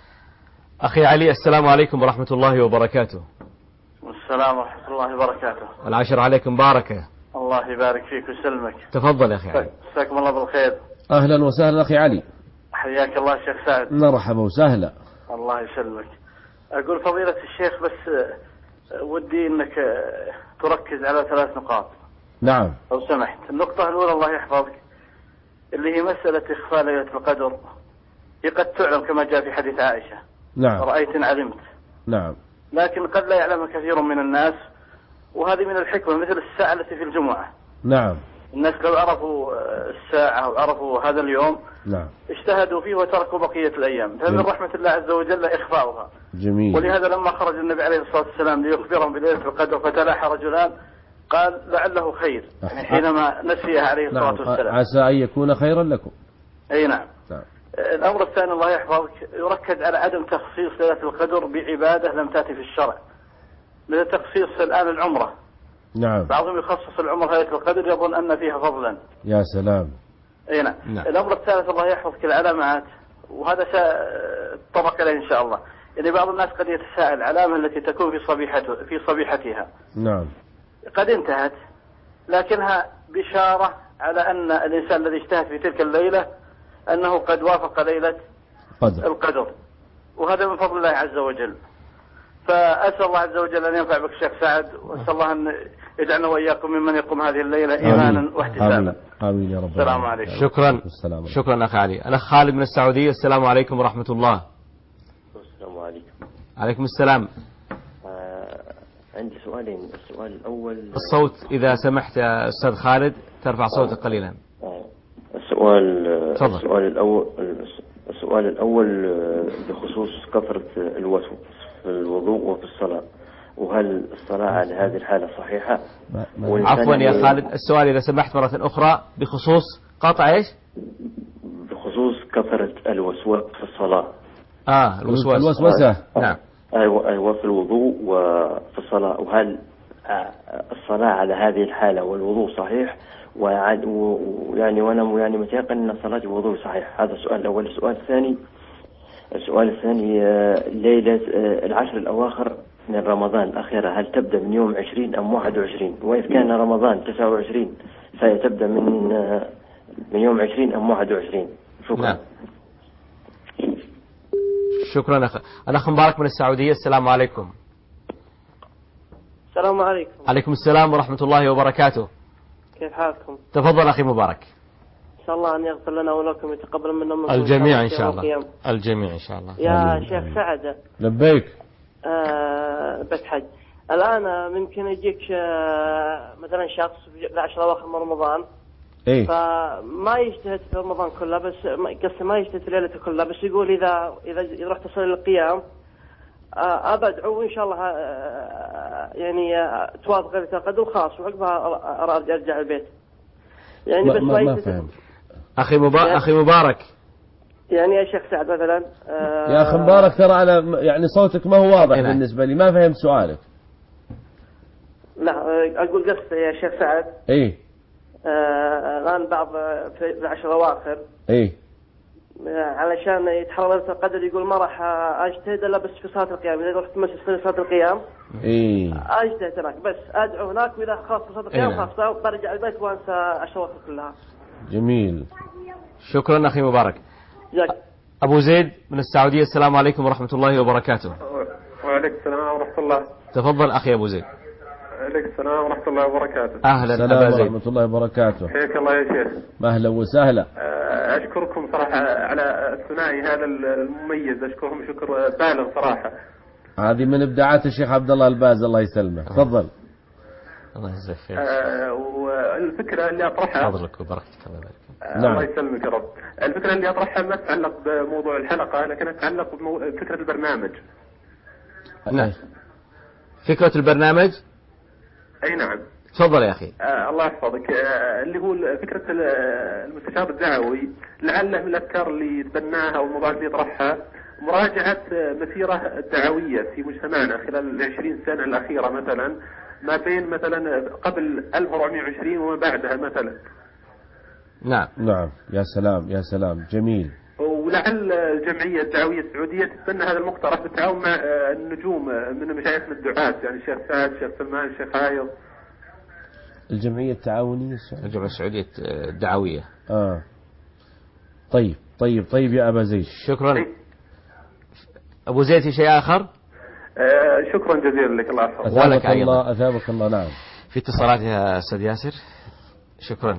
أخي علي، السلام عليكم ورحمة الله وبركاته. والسلام ورحمة الله وبركاته. والعشر عليكم باركة. الله يبارك فيك ويسلمك. تفضل يا أخي علي. مساكم الله بالخير. أهلا وسهلا أخي علي. حياك الله شيخ سعد. مرحبا وسهلا. الله يسلمك. أقول فضيلة الشيخ بس ودي أنك تركز على 3 نقاط. نعم. لو سمحت. النقطة الأولى الله يحفظك اللي هي مسألة إخفاء ليلة القدر، هي قد تعلم كما جاء في حديث عائشة. نعم. رأيت علمت. نعم. لكن قد لا يعلم كثير من الناس، وهذه من الحكمة، مثل الساعة التي في الجمعة. نعم. الناس لو عرفوا الساعة وعرفوا هذا اليوم نعم اجتهدوا فيه وتركوا بقية الأيام، فمن رحمة الله عز وجل إخفاؤها. جميل. ولهذا لما خرج النبي عليه الصلاة والسلام ليخبرهم بليلة القدر فتلاحى رجلان قال لعله خير، يعني حينما نسيها عليه الصلاة والسلام. عسى أن يكون خيرا لكم. أي نعم. الأمر الثاني الله يحفظك يركز على عدم تخصيص ليلة القدر بعبادة لم تأتي في الشرع، مثل تخصيص الآن العمرة. نعم. بعضهم يخصص العمرة ليلة القدر يظن أن فيها فضلا. يا سلام. أي نعم. الأمر الثالث الله يحفظك العلامات، وهذا سأتطرق إليه إن شاء الله. يعني بعض الناس قد يتساءل العلامة التي تكون في صبيحتها. نعم. قد انتهت لكنها بشارة على أن الإنسان الذي اجتهد في تلك الليلة أنه قد وافق ليلة القدر، وهذا من فضل الله عز وجل. فأسأل الله عز وجل أن ينفع بك الشيخ سعد، وأسأل الله أن يجعلنا وإياكم ممن يقوم هذه الليلة إيمانا واحتسابا. آمين يا رب. السلام عليكم. شكرا أخي علي. أنا خالد من السعودية. السلام عليكم ورحمة الله. السلام عليكم. عليكم السلام. عندي سؤالين. السؤال الأول، الصوت إذا سمحت يا أستاذ خالد ترفع صوتك قليلا. السؤال الأول بخصوص كثرة الوسوس في الوضوء وفي الصلاة، وهل الصلاة على هذه الحالة صحيحة؟ عفوا يا خالد، السؤال إذا سمحت مرة أخرى بخصوص قطع إيش؟ بخصوص كثرة الوسواس في الصلاة. الوسوسة. نعم. أيوة في الوضوء وفي الصلاة، وهل الصلاة على هذه الحالة والوضوء صحيح، ويعني وأنا يعني متيقن أن صلاتي وضوء صحيح. هذا السؤال الأول. السؤال الثاني ليلة العشر الأواخر من رمضان الأخيرة هل تبدأ من يوم 20 أم 21؟ وإذا كان رمضان 29 فهي تبدأ من يوم 20 أم 21؟ شكرا. نعم. شكرا الأخ مبارك من السعودية. السلام عليكم. السلام عليكم. عليكم السلام ورحمة الله وبركاته. كيف حالكم؟ تفضل أخي مبارك. إن شاء الله أن يغفر لنا ولكم ويتقبل منا ومنكم الجميع إن شاء الله. الجميع إن شاء الله. يا شيخ سعد. لبيك. بس حج الآن ممكن يجيك مثلا شخص في العشر الأواخر من رمضان إيه؟ فما يجتهد في رمضان كله، بس قصة ما يجتهد في ليلته كلها، بس يقول إذا رحت أصلي القيام أبدعو وإن شاء الله يعني توافق ليلة القدر خاص، وعقبها أرجع البيت. يعني بس ما فهم. أخي مبارك. يعني يا شيخ سعد مثلا يا أخي مبارك ترى على يعني صوتك ما هو واضح بالنسبة لي، ما فهمت سؤالك. لا أقول قصة يا شيخ سعد. إيه. الآن بعض في العشر الأواخر. إيه. علشان يتحرر ليلة القدر يقول ما راح أجتهد إلا بس في صلاة القيام. إذا رحت مسجد في صلاة القيام إيه أجتهد هناك، بس أدعو هناك، وإذا خلاص في صلاة القيام خلاص برجع البيت وأنسى عشر الأواخر كلها. جميل. شكرا أخي مبارك. جاك. أبو زيد من السعودية. السلام عليكم ورحمة الله وبركاته. وعليكم السلام ورحمة الله. تفضل أخي أبو زيد. عليكم السلام ورحمة الله وبركاته. أهلا أبا زيد. ورحمة الله وبركاته. حياك الله يا شيخ. أهلا وسهلا. أشكركم صراحة على الثنائي هذا المميز، أشكرهم شكر بالغ صراحة. هذه من إبداعات الشيخ عبد الله الباز الله يسلمه. تفضل. الله يجزاك خير. والفكرة اللي أطرحها فضلك وبركتك الله يسلمك يا رب. الفكرة اللي أطرحها ما تتعلق بموضوع الحلقة، لكن تتعلق بفكرة البرنامج. نعم. فكرة البرنامج. أي نعم. تفضل يا أخي. الله يحفظك. اللي هو فكرة المستشار الدعوي، لعله من الأفكار اللي يتبناها والموضوعات اللي يطرحها مراجعة مسيرة الدعوية في مجتمعنا خلال 20 سنة الأخيرة، مثلا ما بين مثلا قبل 1420 وما بعدها مثلا. نعم. نعم. يا سلام يا سلام. جميل. ولعل الجمعية الدعوية السعودية تتبنى هذا المقترح بالتعاون مع النجوم من مشايخنا الدعاة، يعني الشيخ سعد، الشيخ سلمان، الشيخ عايض. الجمعية التعاونية السعودية. الجمعية السعودية الدعوية. طيب يا أبا زيد. شكرا. أبو زيد في شيء آخر؟ شكرا جزيلا لك. الله يحفظك. ولك أيضا. أثابك الله. نعم. في اتصالات يا أستاذ ياسر. شكرا.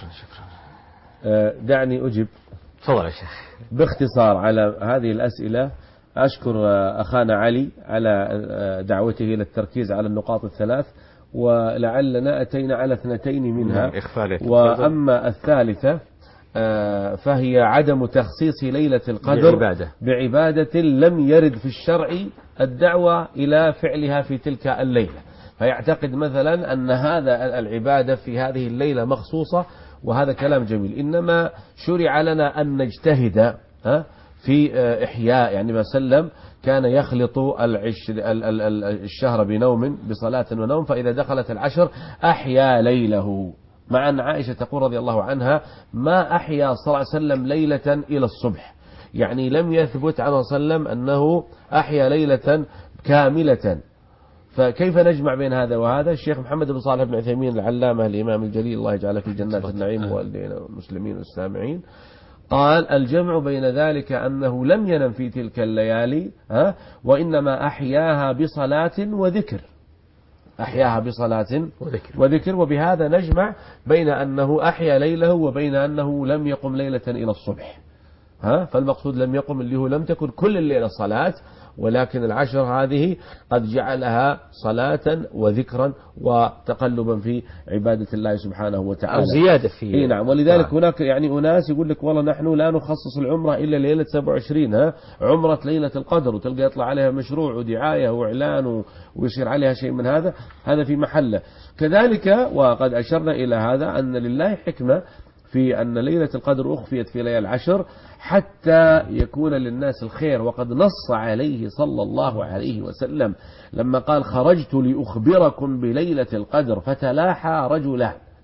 دعني أجب. تفضل يا شيخ. باختصار على هذه الأسئلة. أشكر أخانا علي على دعوته إلى التركيز على النقاط الثلاث، ولعلنا أتينا على 2 منها. وأما الثالثة فهي عدم تخصيص ليلة القدر بعبادة لم يرد في الشرع الدعوة إلى فعلها في تلك الليلة، فيعتقد مثلا أن هذا العبادة في هذه الليلة مخصوصة، وهذا كلام جميل. إنما شرع لنا أن نجتهد في إحياء، يعني ما سلم كان يخلط الشهر بنوم بصلاة ونوم، فإذا دخلت العشر أحيا ليله. مع أن عائشة تقول رضي الله عنها ما أحيا صلى الله عليه وسلم ليلة إلى الصبح، يعني لم يثبت عنه صلى الله عليه وسلم أنه أحيا ليلة كاملة. فكيف نجمع بين هذا وهذا؟ الشيخ محمد بن صالح بن عثيمين العلامة الإمام الجليل الله يجعله في جنات النعيم والدين المسلمين والسامعين قال الجمع بين ذلك أنه لم ينم في تلك الليالي وإنما أحياها بصلاة وذكر، أحياها بصلاة وذكر، وبهذا نجمع بين أنه أحيا ليله وبين أنه لم يقم ليلة إلى الصبح. فالمقصود لم يقم اللي هو لم تكن كل الليلة صلاة، ولكن العشر هذه قد جعلها صلاة وذكرا وتقلبا في عبادة الله سبحانه وتعالى، أو زيادة فيه. نعم. ولذلك هناك يعني أناس يقول لك والله نحن لا نخصص العمرة إلا ليلة 27 عمرة ليلة القدر، وتلقى يطلع عليها مشروع ودعاية وإعلان ويصير عليها شيء من هذا في محله. كذلك وقد أشرنا إلى هذا أن لله حكمة في أن ليلة القدر أخفيت في ليالي العشر حتى يكون للناس الخير، وقد نص عليه صلى الله عليه وسلم لما قال خرجت لأخبركم بليلة القدر فتلاحى رجلان،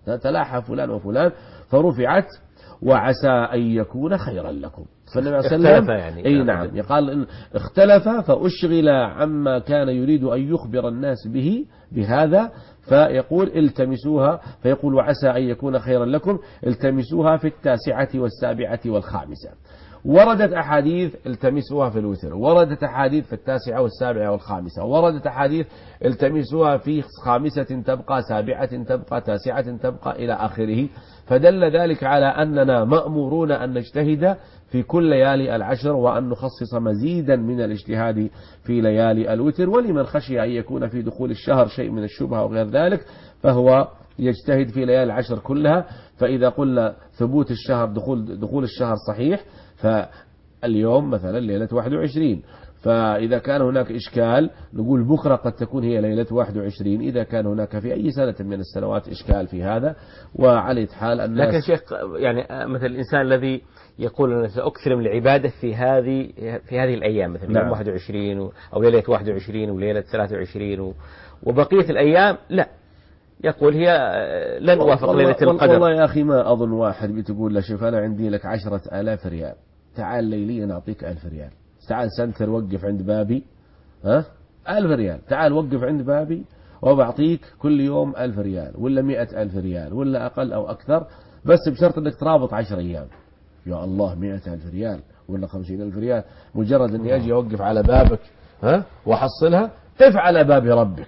تلاحى فلان وفلان فرفعت وعسى أن يكون خيرا لكم. فالنبي صلى الله عليه وسلم يعني أي نعم يقال إن اختلف فأشغل عما كان يريد أن يخبر الناس به بهذا، فيقول التمسوها، فيقول وعسى أن يكون خيرا لكم التمسوها في 9 و7 و5. وردت أحاديث التمسوها في الوتر، وردت أحاديث في 9 و7 و5، وردت أحاديث التمسوها في 5 تبقى 7 تبقى 9 تبقى إلى آخره. فدل ذلك على أننا مأمورون أن نجتهد في كل ليالي العشر، وأن نخصص مزيدا من الاجتهاد في ليالي الوتر. ولمن خشي أن يكون في دخول الشهر شيء من الشبهة وغير ذلك فهو يجتهد في ليالي العشر كلها. فإذا قلنا ثبوت الشهر دخول الشهر صحيح، فاليوم مثلا ليلة 21، فإذا كان هناك إشكال نقول بكرة قد تكون هي ليلة 21 إذا كان هناك في أي سنة من السنوات إشكال في هذا. وعلى حال الناس لكن شيخ يعني مثل الإنسان الذي يقول أنا سأكثر من العبادة في هذه الأيام، مثلا نعم. يوم 21 أو ليلة 21 وليلة 23 وبقية الأيام لا، يقول هي لن أوافق ليلة القدر. والله يا أخي ما أظن واحد بتقول له شوف أنا عندي لك 10,000 ريال، تعال ليليا أعطيك 1000 ريال، تعال سنتر وقف عند بابي 1000 ريال، تعال وقف عند بابي وبعطيك كل يوم 1000 ريال ولا 100,000 ريال ولا أقل أو أكثر، بس بشرط أنك ترابط 10 أيام. يا الله 100,000 ريال ولا 50,000 ريال مجرد أني أجي أوقف على بابك وأحصلها، قف على باب ربك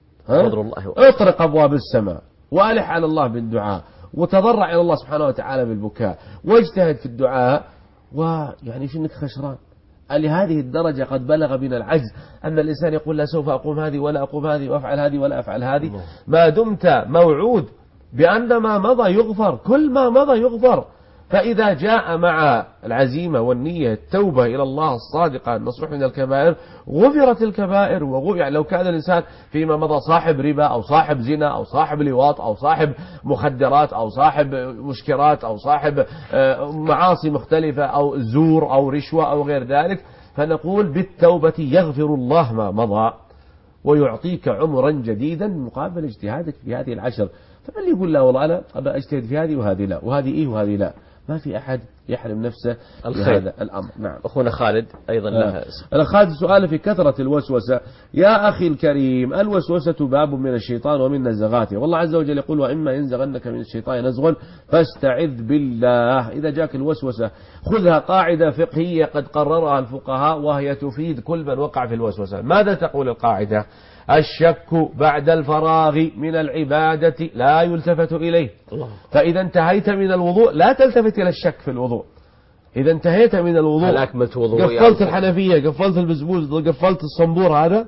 اطرق أبواب السماء وألح على الله بالدعاء وتضرع إلى الله سبحانه وتعالى بالبكاء واجتهد في الدعاء، ويعني شنك خسران؟ لهذه الدرجة قد بلغ بنا العجز أن الإنسان يقول لا سوف أقوم هذه ولا أقوم هذه وأفعل هذه ولا أفعل هذه، ما دمت موعود بأن ما مضى يغفر، كل ما مضى يغفر. فإذا جاء مع العزيمة والنية التوبة إلى الله الصادقة النصوح من الكبائر غفرت الكبائر. يعني لو كان الإنسان فيما مضى صاحب ربا أو صاحب زنا أو صاحب لواط أو صاحب مخدرات أو صاحب مشكرات أو صاحب معاصي مختلفة أو زور أو رشوة أو غير ذلك، فنقول بالتوبة يغفر الله ما مضى ويعطيك عمرا جديدا مقابل اجتهادك في هذه العشر. فمن يقول لا والله أنا أبى أجتهد في هذه وهذه لا وهذه إيه وهذه لا، ما في أحد يحرم نفسه بهذا الأمر. نعم. أخونا خالد أيضا لها أنا خالد سؤال في كثرة الوسوسة. يا أخي الكريم الوسوسة باب من الشيطان ومن نزغاته، والله عز وجل يقول وإما ينزغنك من الشيطان نزغ فاستعذ بالله. إذا جاك الوسوسة خذها قاعدة فقهية قد قررها الفقهاء وهي تفيد كل من وقع في الوسوسة. ماذا تقول القاعدة؟ الشك بعد الفراغ من العبادة لا يلتفت إليه. فإذا انتهيت من الوضوء لا تلتفت إلى الشك في الوضوء. إذا انتهيت من الوضوء هل أكملت وضوء قفلت الحنفية قفلت البزبوز قفلت الصنبور هذا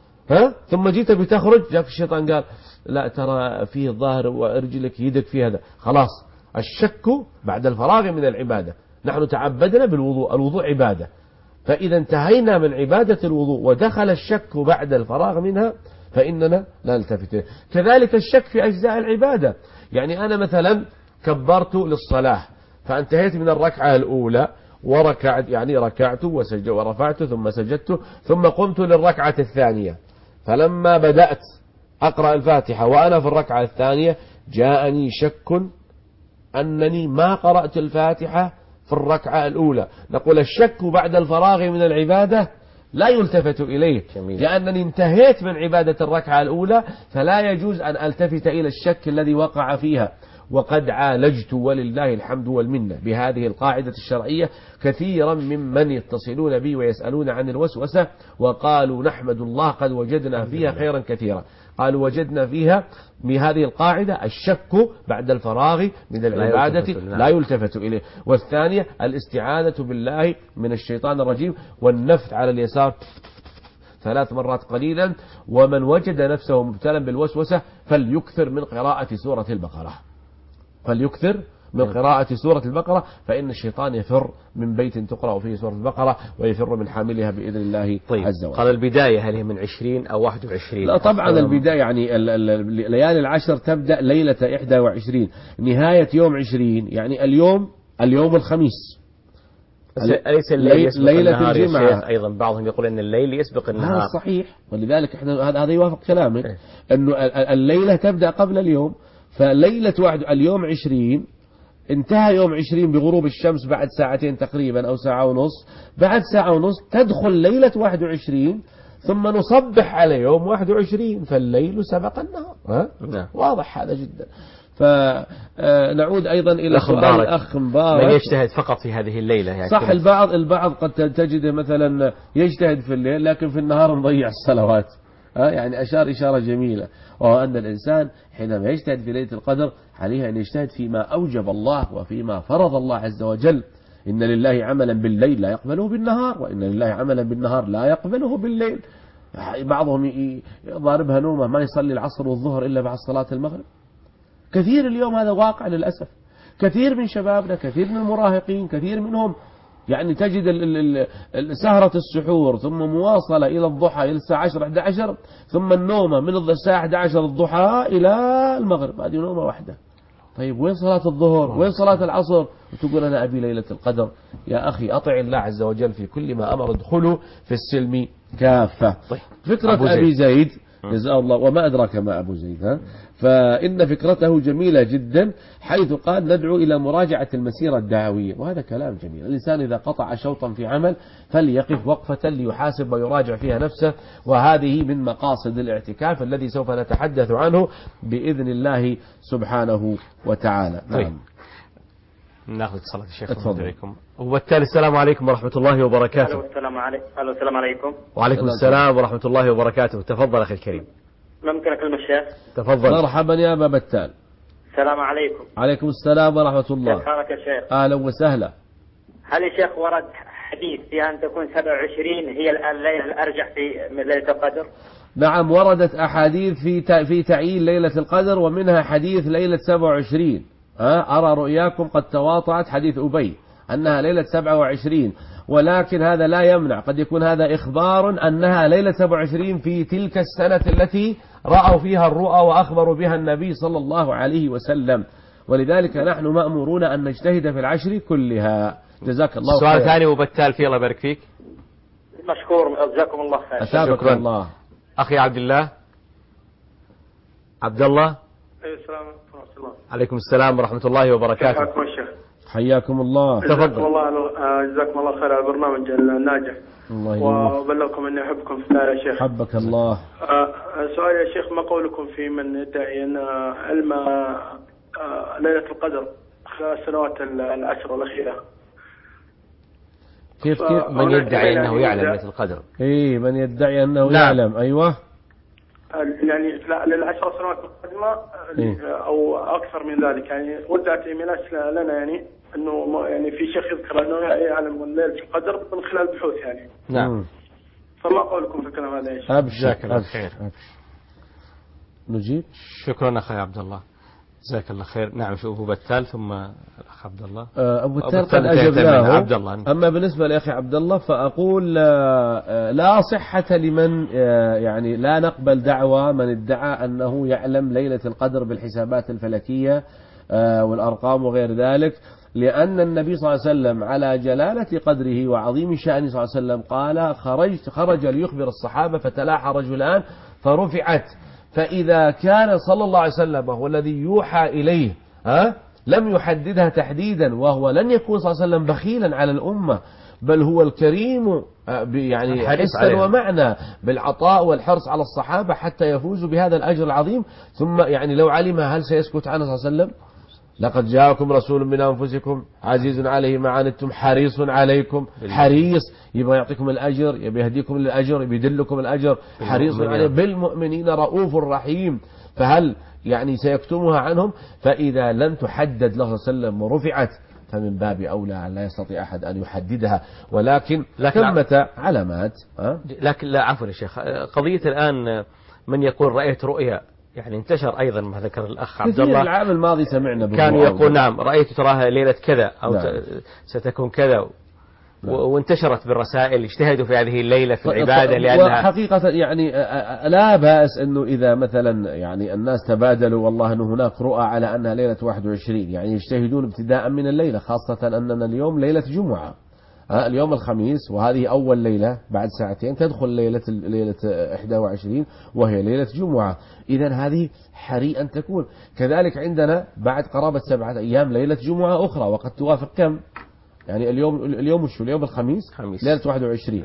ثم جيت بتخرج جاك الشيطان قال لا ترى فيه الظاهر ورجلك يدك في هذا، خلاص الشك بعد الفراغ من العبادة. نحن تعبدنا بالوضوء، الوضوء عبادة، فإذا انتهينا من عبادة الوضوء ودخل الشك بعد الفراغ منها فإننا لا نلتفت. كذلك الشك في أجزاء العبادة، يعني أنا مثلا كبرت للصلاة فانتهيت من الركعة الأولى وركعت يعني ركعت ورفعت ثم سجدت ثم قمت للركعة الثانية، فلما بدأت أقرأ الفاتحة وأنا في الركعة الثانية جاءني شك أنني ما قرأت الفاتحة في الركعة الأولى. نقول الشك بعد الفراغ من العبادة لا يلتفت إليه لأنني انتهيت من عبادة الركعة الأولى، فلا يجوز أن ألتفت إلى الشك الذي وقع فيها. وقد عالجت ولله الحمد والمنة بهذه القاعدة الشرعية كثيرا ممن يتصلون بي ويسألون عن الوسوسة وقالوا نحمد الله قد وجدنا فيها خيرا كثيرا. قالوا وجدنا فيها بهذه القاعدة الشك بعد الفراغ من العبادة لا يلتفت إليه. والثانية الاستعاذة بالله من الشيطان الرجيم والنفث على اليسار 3 مرات قليلا. ومن وجد نفسه مبتلا بالوسوسة فليكثر من قراءة سورة البقرة، فليكثر من قراءة سورة البقرة، فإن الشيطان يفر من بيت تقرأ فيه سورة البقرة ويفر من حاملها بإذن الله عز وجل. قال البداية هل هي من 20 أو 21؟ لا طبعا البداية يعني ليالي العشر تبدأ ليلة 21، نهاية يوم 20 يعني اليوم الخميس. أليس الليل يسبق ليلة النهار الجمعة؟ يا شيخ أيضا بعضهم يقول أن الليل يسبق النهار. هذا صحيح، ولذلك هذا يوافق كلامك أنه الليلة تبدأ قبل اليوم، فليلة اليوم 20 انتهى يوم 20 بغروب الشمس بعد ساعتين تقريبا أو ساعة ونص، بعد ساعة ونص تدخل ليلة 21 ثم نصبح على يوم 21، فالليل سبق النهار. واضح هذا جدا. فنعود أيضا إلى سؤال الأخ مبارك، من يجتهد فقط في هذه الليلة يعني صح. البعض قد تجده مثلا يجتهد في الليل لكن في النهار نضيع الصلوات. يعني أشار إشارة جميلة، وهو أن الإنسان حينما يجتهد في ليلة القدر عليه أن يجتهد فيما أوجب الله وفيما فرض الله عز وجل. إن لله عملا بالليل لا يقبله بالنهار، وإن لله عملا بالنهار لا يقبله بالليل. بعضهم ضاربها نومه ما يصلي العصر والظهر إلا بعد صلاة المغرب. كثير اليوم هذا واقع للأسف. كثير من شبابنا، كثير من المراهقين، كثير منهم يعني تجد سهرة السحور ثم مواصلة إلى الضحى إلى الساعة 10-11 ثم النومة من الساعة 11 الضحى إلى المغرب، هذه نومة واحدة. طيب وين صلاة الظهر؟ وين صلاة العصر؟ وتقول أنا أبي ليلة القدر. يا أخي أطع الله عز وجل في كل ما أمر، ادخلوا في السلم كافة. طيب. فكرة أبي زيد جزاه الله، وما أدراك ما أبو زيد، فإن فكرته جميلة جدا، حيث قال ندعو إلى مراجعة المسيرة الدعوية، وهذا كلام جميل. الإنسان إذا قطع شوطا في عمل فليقف وقفة ليحاسب ويراجع فيها نفسه، وهذه من مقاصد الاعتكاف الذي سوف نتحدث عنه بإذن الله سبحانه وتعالى. طيب. ناخذ اتصالات الشيخ. تفضل. وبالتالي السلام عليكم ورحمة الله وبركاته. السلام عليكم. وعليكم السلام ورحمة الله وبركاته. تفضل أخي الكريم. ممكن أكلم الشيخ؟ تفضل. مرحبا يا أبا بتال. السلام عليكم. عليكم السلام ورحمة الله. كيف حالك يا شيخ؟ أهلا وسهلا. هل يا شيخ ورد حديث في أن تكون 27 هي الليلة الأرجح في ليلة القدر؟ نعم، وردت أحاديث في تعيين ليلة القدر، ومنها حديث ليلة 27. أرى رؤياكم قد تواطعت، حديث أبي أنها ليلة 27، ولكن هذا لا يمنع، قد يكون هذا إخبار أنها ليلة 27 في تلك السنة التي رأوا فيها الرؤى وأخبروا بها النبي صلى الله عليه وسلم، ولذلك نحن مأمورون أن نجتهد في العشر كلها. جزاك الله خير. سؤال ثاني وبالتال فيه، الله يبارك فيك. مشكور، جزاكم الله خير. شكرا الله. أخي عبد الله. عبد الله. السلام ورحمة الله. عليكم السلام ورحمة الله وبركاته. حياكم الشيخ. حياكم الله. تفضل. جزاكم الله خير على البرنامج الناجح. وأبلغكم أني أحبكم في الله يا شيخ. حبك الله. سؤال يا شيخ، ما قولكم في من يدعي أن علم ليلة القدر خلال السنوات العشر الأخيرة؟ كيف من يدعي أنه يعلم ليلة القدر؟ من يدعي أنه يعلم. أيوة، يعني للعشر سنوات القادمة أو أكثر من ذلك، يعني وزعت إيميلات لنا يعني أنه يعني في شيخ يذكر أنه يعلم ليلة القدر من خلال بحوث يعني. نعم. فما قولكم في الكلام هذا يا شيخ؟ أبشر خير. نجيب. شكرا أخي عبد الله، جزاك الله خير. نعم، شوف أبو بتال ثم الأخ عبد الله. أبو بتال قد أجبناه. أما بالنسبة لأخي عبد الله فأقول لا صحة لمن يعني لا نقبل دعوة من ادعى أنه يعلم ليلة القدر بالحسابات الفلكية والأرقام وغير ذلك، لأن النبي صلى الله عليه وسلم على جلالة قدره وعظيم شأنه صلى الله عليه وسلم قال خرج ليخبر الصحابة فتلاحى رجلان فرفعت، فإذا كان صلى الله عليه وسلم هو الذي يوحى إليه لم يحددها تحديدا، وهو لن يكون صلى الله عليه وسلم بخيلا على الأمة، بل هو الكريم يعني حسا ومعنى بالعطاء والحرص على الصحابة حتى يفوزوا بهذا الأجر العظيم. ثم يعني لو علمها هل سيسكت عنه صلى الله عليه وسلم؟ لقد جاءكم رسول من أنفسكم عزيز عليه ما عنتم حريص عليكم. حريص يبغى يعطيكم الأجر، يبغى يهديكم للأجر، يبغى يدلكم الأجر. حريص عليه بالمؤمنين رؤوف رحيم. فهل يعني سيكتمها عنهم؟ فإذا لم تحدد له صلى الله عليه وسلم ورفعت فمن باب أولى لا يستطيع أحد أن يحددها، ولكن ثمة علامات. لكن لا، عفوا يا شيخ، قضية الآن من يقول رأيت رؤيا يعني انتشر أيضا ما ذكر الأخ عبد الله. العام الماضي سمعنا كان يقول نعم رأيت تراها ليلة كذا أو ستكون كذا، وانتشرت بالرسائل، اجتهدوا في هذه الليلة في العبادة لأنها حقيقة يعني لا بأس أنه إذا مثلا يعني الناس تبادلوا والله أنه هناك رؤى على أنها ليلة 21 يعني يجتهدون ابتداء من الليلة، خاصة أننا اليوم ليلة جمعة اليوم الخميس، وهذه أول ليلة، بعد ساعتين تدخل ليلة 21 وهي ليلة جمعة. إذا هذه حري أن تكون كذلك. عندنا بعد قرابة 7 أيام ليلة جمعة أخرى، وقد توافق كم؟ يعني اليوم شو؟ اليوم الخميس ليلة 21.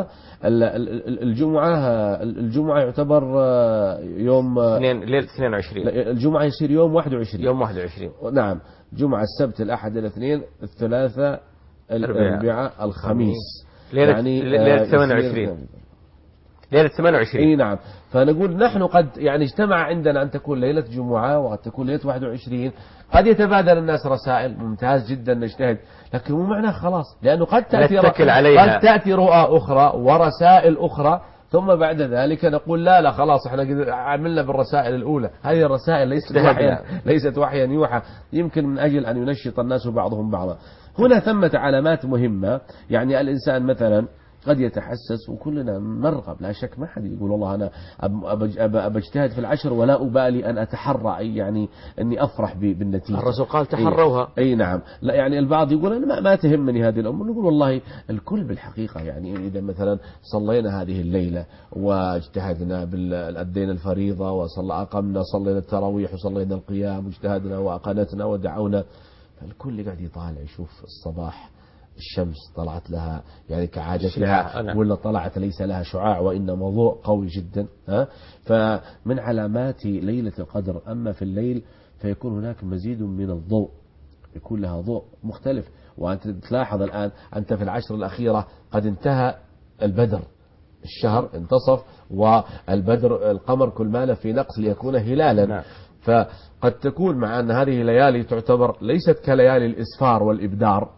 الجمعة يعتبر يوم ليلة 22. الجمعة يصير يوم 21. يوم 21. نعم. جمعة، السبت، الأحد، الاثنين، الثلاثاء، الأربعاء، الخميس. يعني ليلة 28. ليلة 28. اي نعم. فنقول نحن قد يعني اجتمع عندنا أن تكون ليلة جمعة وقد تكون ليلة 21. قد يتبادل الناس رسائل، ممتاز جدا، نجتهد، لكن مو معناه خلاص، لأنه قد تأتي رؤى أخرى ورسائل أخرى، ثم بعد ذلك نقول لا خلاص احنا عملنا بالرسائل الأولى. هذه الرسائل ليست وحيا يوحى، يمكن من أجل أن ينشط الناس بعضهم بعضا. هنا ثمة علامات مهمة. يعني الإنسان مثلا قد يتحسس، وكلنا نرغب لا شك، ما حد يقول والله أنا أبجتهد في العشر ولا أبالي أن أتحرى، أي يعني أني أفرح بالنتيجة. الرسول قال تحروها. أي نعم. لا يعني البعض يقول أنا ما تهمني هذه الأمور. نقول والله الكل بالحقيقة، يعني إذا مثلا صلينا هذه الليلة واجتهدنا أدينا الفريضة وأقمنا، صلينا التراويح وصلينا القيام واجتهدنا وأقنتنا ودعونا، فالكل قاعد يطالع يشوف الصباح الشمس طلعت لها يعني كعادتها ولا طلعت ليس لها شعاع وإنما ضوء قوي جدا. فمن علامات ليلة القدر. أما في الليل فيكون هناك مزيد من الضوء، يكون لها ضوء مختلف. وأنت تلاحظ الآن أنت في العشر الأخيرة قد انتهى البدر، الشهر انتصف، والبدر القمر كل ماله في نقص ليكون هلالا. فقد تكون مع أن هذه ليالي تعتبر ليست كليالي الإسفار والإبدار،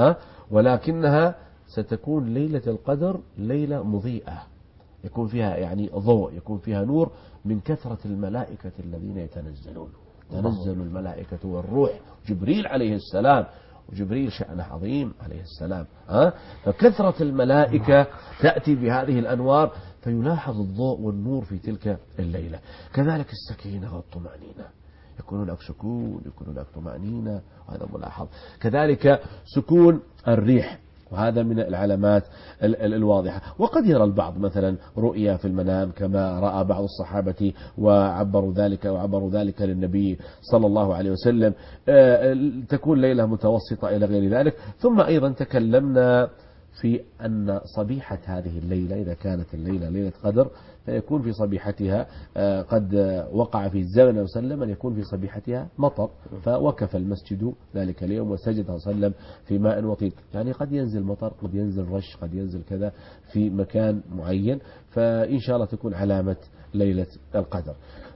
ولكنها ستكون ليلة القدر ليلة مضيئة، يكون فيها يعني ضوء، يكون فيها نور من كثرة الملائكة الذين يتنزلون. تنزل الملائكة والروح، جبريل عليه السلام، وجبريل شأنه عظيم عليه السلام. فكثرة الملائكة تأتي بهذه الأنوار، فيلاحظ الضوء والنور في تلك الليلة. كذلك السكينة والطمأنينة، يكون هناك سكون، يكون هناك طمأنينة، وهذا ملاحظ. كذلك سكون الريح، وهذا من العلامات الواضحة. وقد يرى البعض مثلا رؤيا في المنام كما رأى بعض الصحابة وعبروا ذلك للنبي صلى الله عليه وسلم. تكون ليلة متوسطة إلى غير ذلك. ثم أيضا تكلمنا في أن صبيحة هذه الليلة إذا كانت الليلة ليلة قدر فيكون في صبيحتها قد وقع في الزمن وسلم أن يكون في صبيحتها مطر، فوقف المسجد ذلك اليوم وسجد وسلم في ماء وطين. يعني قد ينزل مطر، قد ينزل رش، قد ينزل كذا في مكان معين، فإن شاء الله تكون علامة ليلة القدر.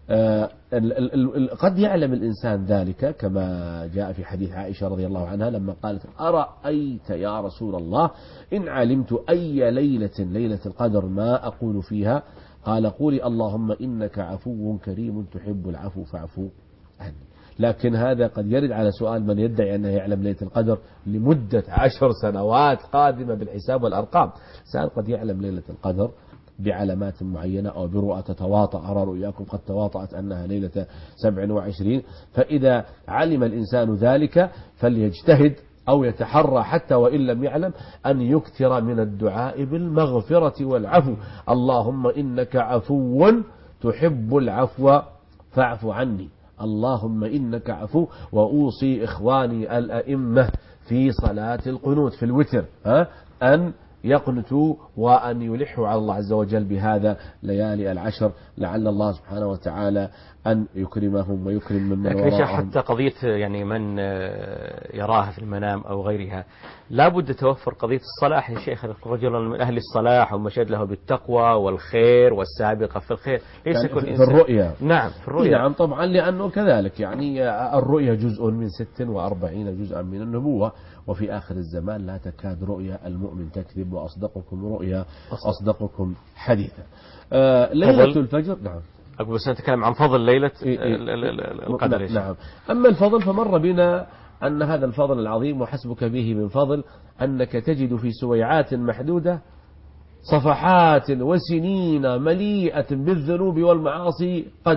قد يعلم الإنسان ذلك كما جاء في حديث عائشة رضي الله عنها لما قالت أرأيت يا رسول الله إن علمت أي ليلة القدر ما أقول فيها؟ قال قولي اللهم إنك عفو كريم تحب العفو فاعفو عني. لكن هذا قد يرد على سؤال من يدعي أنه يعلم ليلة القدر لمدة 10 سنوات قادمة بالحساب والأرقام. سأل قد يعلم ليلة القدر بعلامات معينة أو برؤى تتواطأ، أرى رؤياكم قد تواطأت أنها ليلة 27. فإذا علم الإنسان ذلك فليجتهد أو يتحرى حتى وإن لم يعلم أن يكثر من الدعاء بالمغفرة والعفو. اللهم إنك عفو تحب العفو فاعف عني. اللهم إنك عفو. وأوصي إخواني الأئمة في صلاة القنوت في الوتر أن يقنتوا وأن يلحوا على الله عز وجل بهذا ليالي العشر، لعل الله سبحانه وتعالى أن يكرمهم ويكرم من وراءهم. حتى قضية يعني من يراها في المنام أو غيرها لا بد توفر قضية الصلاح يا شيخ. رجل من أهل الصلاح ومشهد له بالتقوى والخير والسابقة في الخير ليس يعني كل في الرؤيا. نعم في الرؤيا. نعم طبعا، لأنه كذلك يعني الرؤيا جزء من 46 جزءا من النبوة، وفي آخر الزمان لا تكاد رؤيا المؤمن تكذب، وأصدقكم رؤيا أصدقكم حديثا. ليلة الفجر. نعم أقول بس نتكلم عن فضل ليلة القدر. نعم. أما الفضل فمر بنا أن هذا الفضل العظيم وحسبك به من فضل أنك تجد في سويعات محدودة صفحات وسنين مليئة بالذنوب والمعاصي قد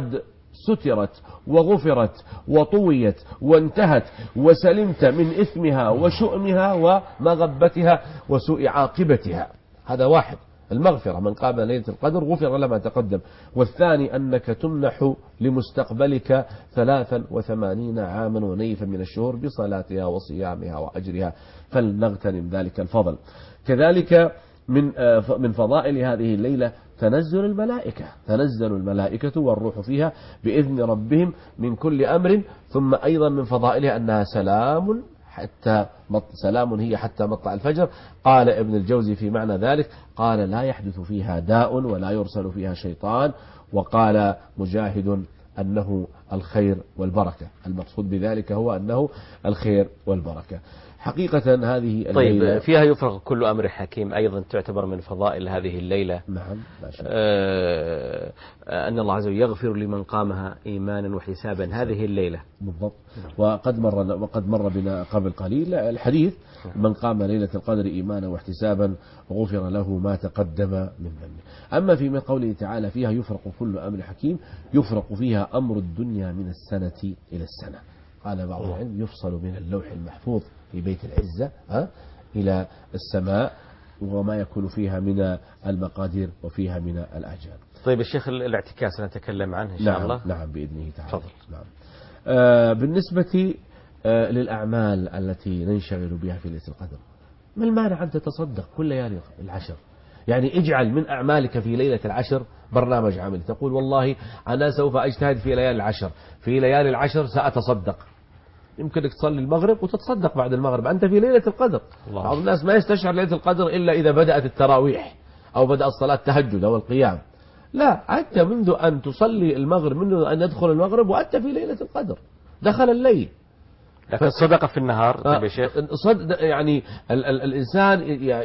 سترت وغفرت وطويت وانتهت وسلمت من إثمها وشؤمها ومغبتها وسوء عاقبتها. هذا واحد، المغفرة، من قام ليلة القدر غفر له ما تقدم. والثاني أنك تمنح لمستقبلك 83 عاما ونيفا من الشهور بصلاتها وصيامها وأجرها، فلنغتنم ذلك الفضل. كذلك من فضائل هذه الليلة تنزل الملائكة والروح فيها بإذن ربهم من كل أمر. ثم أيضا من فضائلها أنها سلام هي حتى مطلع الفجر. قال ابن الجوزي في معنى ذلك، قال لا يحدث فيها داء ولا يرسل فيها شيطان. وقال مجاهد أنه الخير والبركة، المقصود بذلك هو أنه الخير والبركة. حقيقة هذه الليلة طيب فيها يفرغ كل أمر حكيم، أيضا تعتبر من فضائل هذه الليلة. نعم لا شك. أن الله عز وجل يغفر لمن قامها إيمانا واحتسابا هذه الليلة بالضبط. وقد مر بنا قبل قليل الحديث من قام ليلة القدر إيمانا واحتسابا غفر له ما تقدم من ذنبه. أما في قوله تعالى فيها يفرق كل أمر حكيم، يفرق فيها أمر الدنيا من السنة إلى السنة. قال بعض العلم يفصل من اللوح المحفوظ في بيت العزة إلى السماء، وما يكون فيها من المقادير وفيها من الآجال. طيب الشيخ الاعتكاس نتكلم عنه إن شاء الله. نعم بإذنه تعالى. تفضل. نعم. بالنسبة للأعمال التي ننشغل بها في ليلة القدر، ما المانع أن تتصدق كل ليالي العشر؟ يعني اجعل من أعمالك في ليلة العشر برنامج عمل، تقول والله أنا سوف أجتهد في ليالي العشر، في ليالي العشر سأتصدق. يمكنك تصلي المغرب وتتصدق بعد المغرب، أنت في ليلة القدر. بعض الناس ما يستشعر ليلة القدر إلا إذا بدأت التراويح أو بدأت صلاة التهجد أو القيام. لا، أنت منذ أن تصلي المغرب، منذ أن يدخل المغرب وأنت في ليلة القدر، دخل الليل. لكن الصدقة في النهار طيب يا شيخ، يعني الإنسان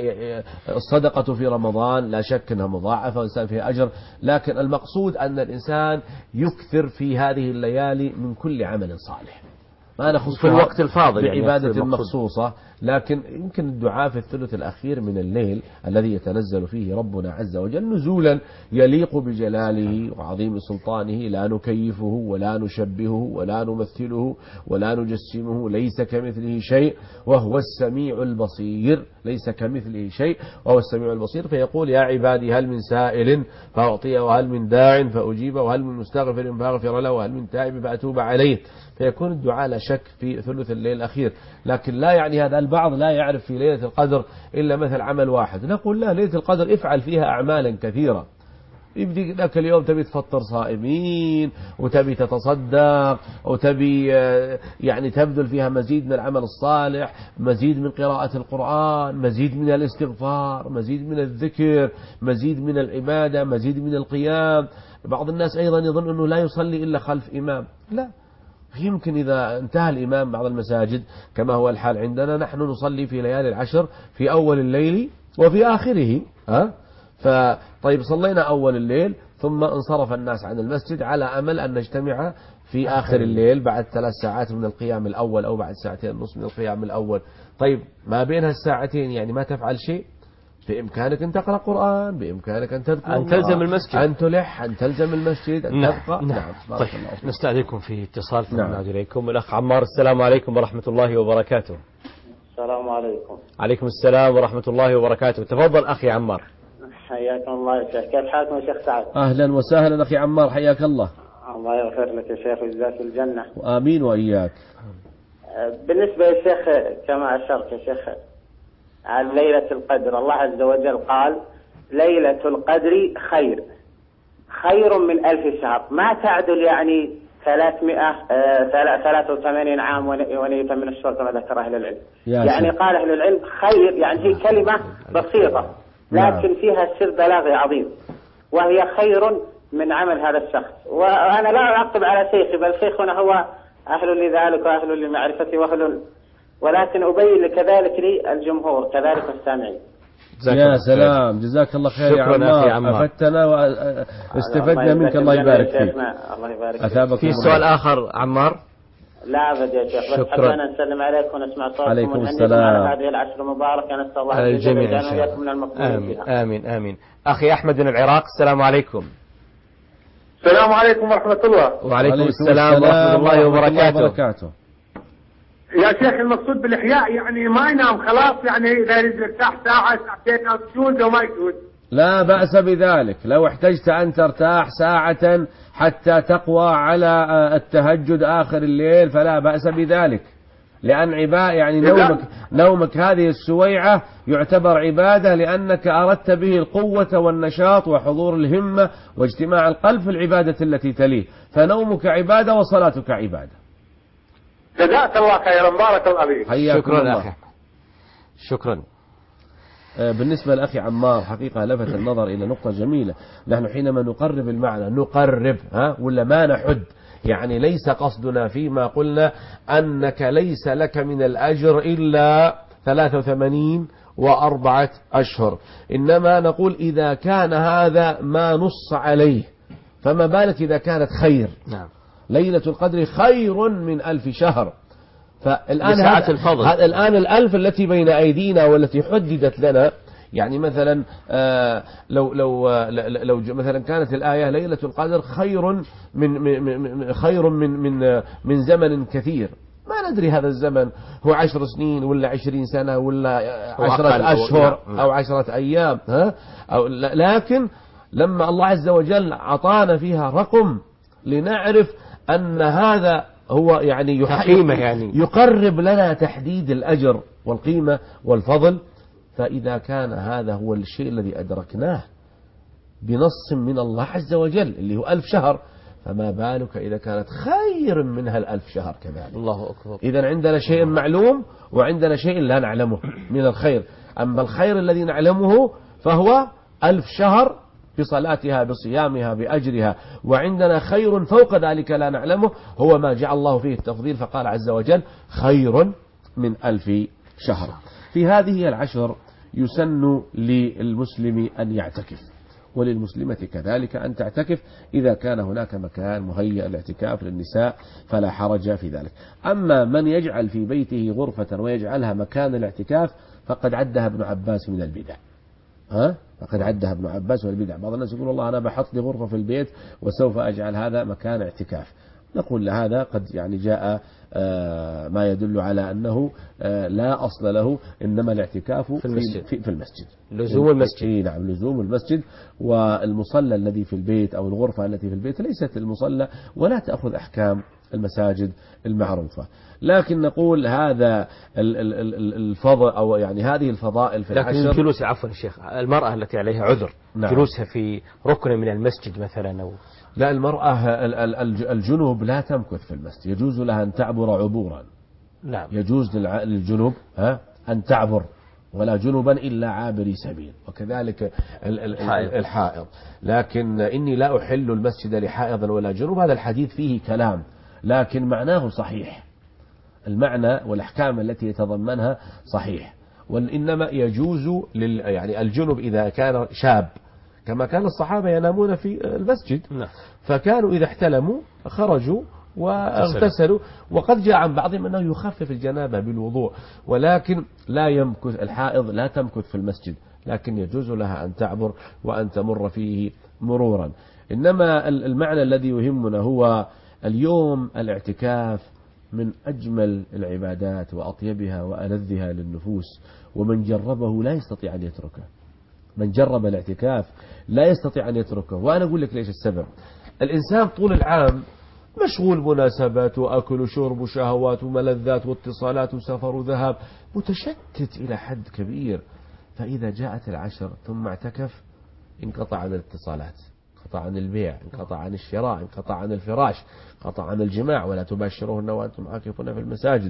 الصدقة في رمضان لا شك أنها مضاعفة والإنسان فيها أجر، لكن المقصود أن الإنسان يكثر في هذه الليالي من كل عمل صالح، ما نخص في الوقت الفاضل بعبادة يعني مخصوصة، لكن يمكن الدعاء في الثلث الأخير من الليل الذي يتنزل فيه ربنا عز وجل نزولا يليق بجلاله وعظيم سلطانه، لا نكيفه ولا نشبهه ولا نمثله ولا نجسمه، ليس كمثله شيء وهو السميع البصير، ليس كمثله شيء وهو السميع البصير. فيقول يا عبادي هل من سائل فأعطيه، وهل من داع فأجيبه، وهل من مستغفر فأغفر له، وهل من تائب فأتوب عليه. فيكون الدعاء لا شك في ثلث الليل الأخير، لكن لا يعني هذا البعض لا يعرف في ليلة القدر إلا مثل عمل واحد. نقول لا، ليلة القدر افعل فيها أعمالا كثيرة. يبدي ذاك اليوم تبي تفطر صائمين، وتبي تتصدق، وتبي يعني تبذل فيها مزيد من العمل الصالح، مزيد من قراءة القرآن، مزيد من الاستغفار، مزيد من الذكر، مزيد من العبادة، مزيد من القيام. بعض الناس أيضا يظن أنه لا يصلي إلا خلف إمام، لا، يمكن إذا انتهى الإمام بعض المساجد كما هو الحال عندنا، نحن نصلي في ليالي العشر في أول الليل وفي آخره. طيب صلينا أول الليل ثم انصرف الناس عن المسجد على أمل أن نجتمع في آخر الليل بعد 3 ساعات من القيام الأول أو بعد 2.5 ساعة من القيام الأول. طيب ما بين هالساعتين يعني ما تفعل شيء؟ بإمكانك أن تقرأ قرآن، بإمكانك أن تذكر، أن تلزم المسجد، أن تلح، أن تلزم المسجد، أن تبقى. نعم. طيب نستأذنكم في اتصال ثم نعود إليكم. الأخ عمار، السلام عليكم ورحمة الله وبركاته. السلام عليكم. عليكم السلام ورحمة الله وبركاته. تفضل أخي عمار. حياكم الله يا شيخ، كيف حالكم يا شيخ سعد؟ أهلا وسهلا أخي عمار، حياك الله. الله يغفر لك يا شيخ ويجزاك الجنة. آمين وإياك. بالنسبة يا شيخ كما أشرت يا شيخ عن ليلة القدر، الله عز وجل قال ليلة القدر خير من 1000 شهر، ما تعدل يعني 383 عام ونيفا من الشهور كما ذكر أهل العلم. يعني قال أهل العلم خير، يعني هي كلمة بسيطة لكن فيها سر بلاغي عظيم، وهي خير من عمل هذا الشخص. وأنا لا أعقب على شيخي، بل شيخنا هو أهل لذلك وأهل لمعرفتي ولكن أبين كذلك لي الجمهور كذلك السامعين. يا سلام، جزاك الله خير يا عمار، أفدتنا واستفدنا منك، الله يبارك فيك. الله يبارك فيك. في سؤال آخر عمار؟ لا أبد يا شيخ، بس حبنا نسلم عليكم ونسمع صوتكم. عليكم السلام. هذه العشر المباركة، نسأل الله على الجميع إن شاء الله. من المقبولين. آمين آمين آمين. أخي أحمد من العراق، السلام عليكم. السلام عليكم ورحمة الله. وعليكم السلام ورحمة الله وبركاته. يا شيخ المقصود بالإحياء يعني ما ينام خلاص، يعني إذا يريد يرتاح ساعة ساعتين يجوز أو ما يجوز؟ لا بأس بذلك، لو احتجت أن ترتاح ساعة حتى تقوى على التهجد آخر الليل فلا بأس بذلك، لأن يعني نومك هذه السويعة يعتبر عبادة، لأنك أردت به القوة والنشاط وحضور الهمة واجتماع القلب في العبادة التي تليه، فنومك عبادة وصلاتك عبادة. جزاك الله خيرا، بارك الله فيك. شكرا أخي. شكرا. بالنسبة لأخي عمار حقيقة لفت النظر إلى نقطة جميلة. نحن حينما نقرب المعنى نقرب ولا ما نحد، يعني ليس قصدنا فيما قلنا أنك ليس لك من الأجر إلا 83 و4 أشهر، إنما نقول إذا كان هذا ما نص عليه فما بالك إذا كانت خير. نعم. ليلة القدر خير من 1000 شهر. فالآن الآن الألف التي بين أيدينا والتي حددت لنا، يعني مثلا لو مثلا كانت الآية ليلة القدر خير من زمن كثير، ما ندري هذا الزمن هو 10 سنين ولا 20 سنة ولا 10 أشهر أو 10 أيام لكن لما الله عز وجل عطانا فيها رقم لنعرف أن هذا هو يعني يقرب لنا تحديد الأجر والقيمة والفضل. فإذا كان هذا هو الشيء الذي أدركناه بنص من الله عز وجل اللي هو 1000 شهر، فما بالك إذا كانت خير منها 1000 شهر كذلك. الله أكبر. إذا عندنا شيء معلوم وعندنا شيء لا نعلمه من الخير. أما الخير الذي نعلمه فهو 1000 شهر بصلاتها بصيامها بأجرها، وعندنا خير فوق ذلك لا نعلمه هو ما جعل الله فيه التفضيل، فقال عز وجل خير من 1000 شهر. في هذه العشر يسن للمسلم أن يعتكف، وللمسلمة كذلك أن تعتكف إذا كان هناك مكان مهيأ الاعتكاف للنساء فلا حرج في ذلك. أما من يجعل في بيته غرفة ويجعلها مكان الاعتكاف فقد عدها ابن عباس من البدع. فقد عدها ابن عباس والبدع. بعض الناس يقول والله أنا بحط لي غرفة في البيت وسوف أجعل هذا مكان اعتكاف. نقول لهذا قد يعني جاء ما يدل على أنه لا أصل له، إنما الاعتكاف في المسجد. لزوم المسجد. نعم، لزوم المسجد. والمصلى الذي في البيت أو الغرفة التي في البيت ليست المصلى ولا تأخذ أحكام المساجد المعروفة. لكن نقول هذا الفضل أو يعني هذه الفضائل في العشر. لكن الجلوس عفوا الشيخ، المرأة التي عليها عذر جلوسها في ركن من المسجد مثلا أو لا، المرأة الجنوب لا تمكث في المسجد، يجوز لها أن تعبر عبورا. نعم. يجوز للجنوب أن تعبر، ولا جنوبا إلا عابري سبيل، وكذلك الحائض. لكن إني لا أحل المسجد لحائض ولا جنوب، هذا الحديث فيه كلام لكن معناه صحيح، المعنى والأحكام التي يتضمنها صحيح. وإنما يجوز يعني الجنوب إذا كان شاب، كما كان الصحابة ينامون في المسجد. فكانوا إذا احتلموا خرجوا واغتسلوا، وقد جاء عن بعضهم أنه يخفف الجنابة بالوضوء، ولكن لا يمكث الحائض لا تمكث في المسجد، لكن يجوز لها أن تعبر وأن تمر فيه مرورا. إنما المعنى الذي يهمنا هو اليوم الاعتكاف من أجمل العبادات وأطيبها وألذها للنفوس، ومن جربه لا يستطيع أن يتركه. من جرب الاعتكاف لا يستطيع أن يتركه. وأنا أقول لك ليش السبب. الإنسان طول العام مشغول مناسبات وأكل وشرب وشهوات وملذات واتصالات وسفر وذهاب، متشتت إلى حد كبير. فإذا جاءت العشر ثم اعتكف انقطع عن الاتصالات، انقطع عن البيع، انقطع عن الشراء، انقطع عن الفراش، انقطع عن الجماع، ولا تباشرون وأنتم عاكفون في المساجد،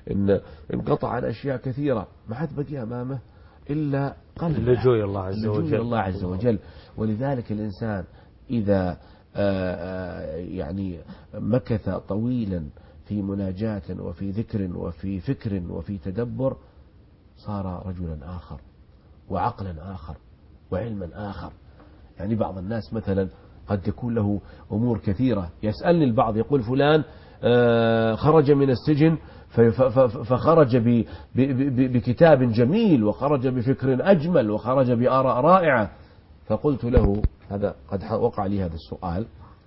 انقطع عن أشياء كثيرة، ما حد بقي أمامه إلا قلب لجوء الله عز وجل. ولذلك الإنسان إذا يعني مكث طويلا في مناجاة وفي ذكر وفي فكر وفي تدبر صار رجلا آخر وعقلا آخر وعلما آخر. يعني بعض الناس مثلا قد يكون له أمور كثيرة، يسألني البعض يقول فلان خرج من السجن فخرج بكتاب جميل وخرج بفكر أجمل وخرج بآراء رائعة. فقلت له هذا قد وقع لي هذا السؤال،